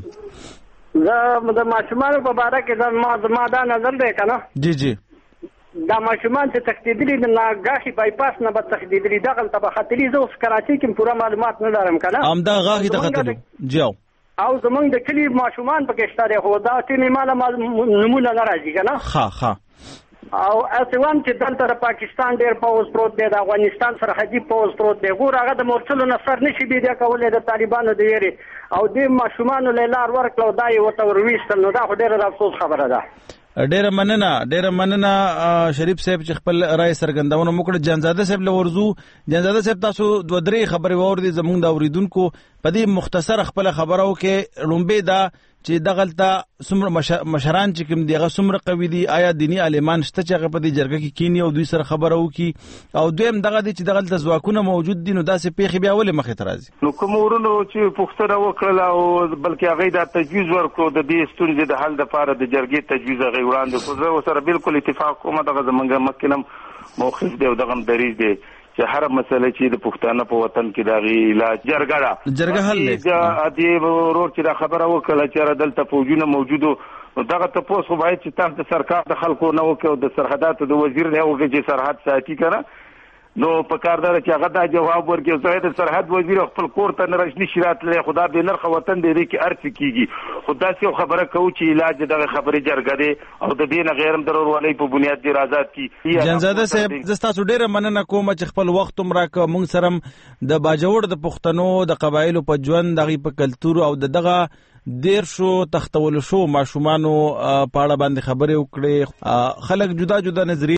زه د ماشومان په اړه کې ما ما دا نظر دی کنه جی جی دا ماشومان چې تخدیدلی د ناګاهي بایپاس نه به تخدیدلی دغه ته به خطرې زه اوس کراچۍ کې پوره معلومات نه لرم کنه ام دا غاهي ته خطرې جاو او زمونږ د کلی ماشومان پکې شته خو دا چې مال نمونه نه راځي کنه ها ها او اسوان چې دلته د پاکستان ډېر پوز پروت دی د افغانستان سره حجي پوز پروت دی ګور هغه د مورچلو نصر نشي بيدیا کولای د طالبانو د یری او د ماشومان له لار ورکلو دای وته ورويستل نو دا ډېر د افسوس خبره ده ډېر مننه ډېر مننه شریف صاحب چې خپل رائے سرګندونه موکړه جانزاده صاحب لورزو جانزاده صاحب تاسو دوه درې خبرې ووردي زموږ د اوریدونکو په دې مختصر خپل خبرو کې لومبه دا چې دغلطه سمره مشران چې کوم دیغه سمره قوی دي آیا دینی عالمان شته چې هغه په دې جرګه کې کینی او دوی سره خبرو کی او دویم دغه دي چې دغلطه ځواکونه موجود دي نو داسې پیخي بیا ولې مخې ته راځي نو کوم ورونو چې پښتنه وکړل او بلکې هغه د تجویز ورکړو د دې ستونزې د حل لپاره د جرګې تجویز هغه وړاندې خو زه سره بالکل اتفاق کوم دغه زمونږ مخکینم موقف دی او دغه دریز دی چې هر مسله چې د پښتانه په وطن کې داغي علاج جرګه ده جرګه حل دی دی ورور چې دا خبره وکړه چې دلته فوجونه موجودو دغه تاسو خو باید چې تاسو د سرکار د خلکو نه وکړو د سرحداتو د وزیر نه وکړي چې سرحد ساتي کنه نو په کار دا چې هغه دا جواب ورکړي چې د سرحد وزیر خپل کور ته نه راشي شرات له خدا به نرخ وطن دې کې ارث کیږي خدا سي خبره کوي چې علاج دغه خبره جرګه دي او د دې نه غیرم ضرور ولې په بنیاد دي آزاد کی جنزاده صاحب زستا ډیره مننه کوم چې خپل وخت عمره ک مونږ سره د باجوړ د پښتنو د قبایلو په ژوند دغه په کلتور او دغه دیر شو تختول شو ماشومانو پاړه باندې خبرې وکړي خلک جدا جدا نظریه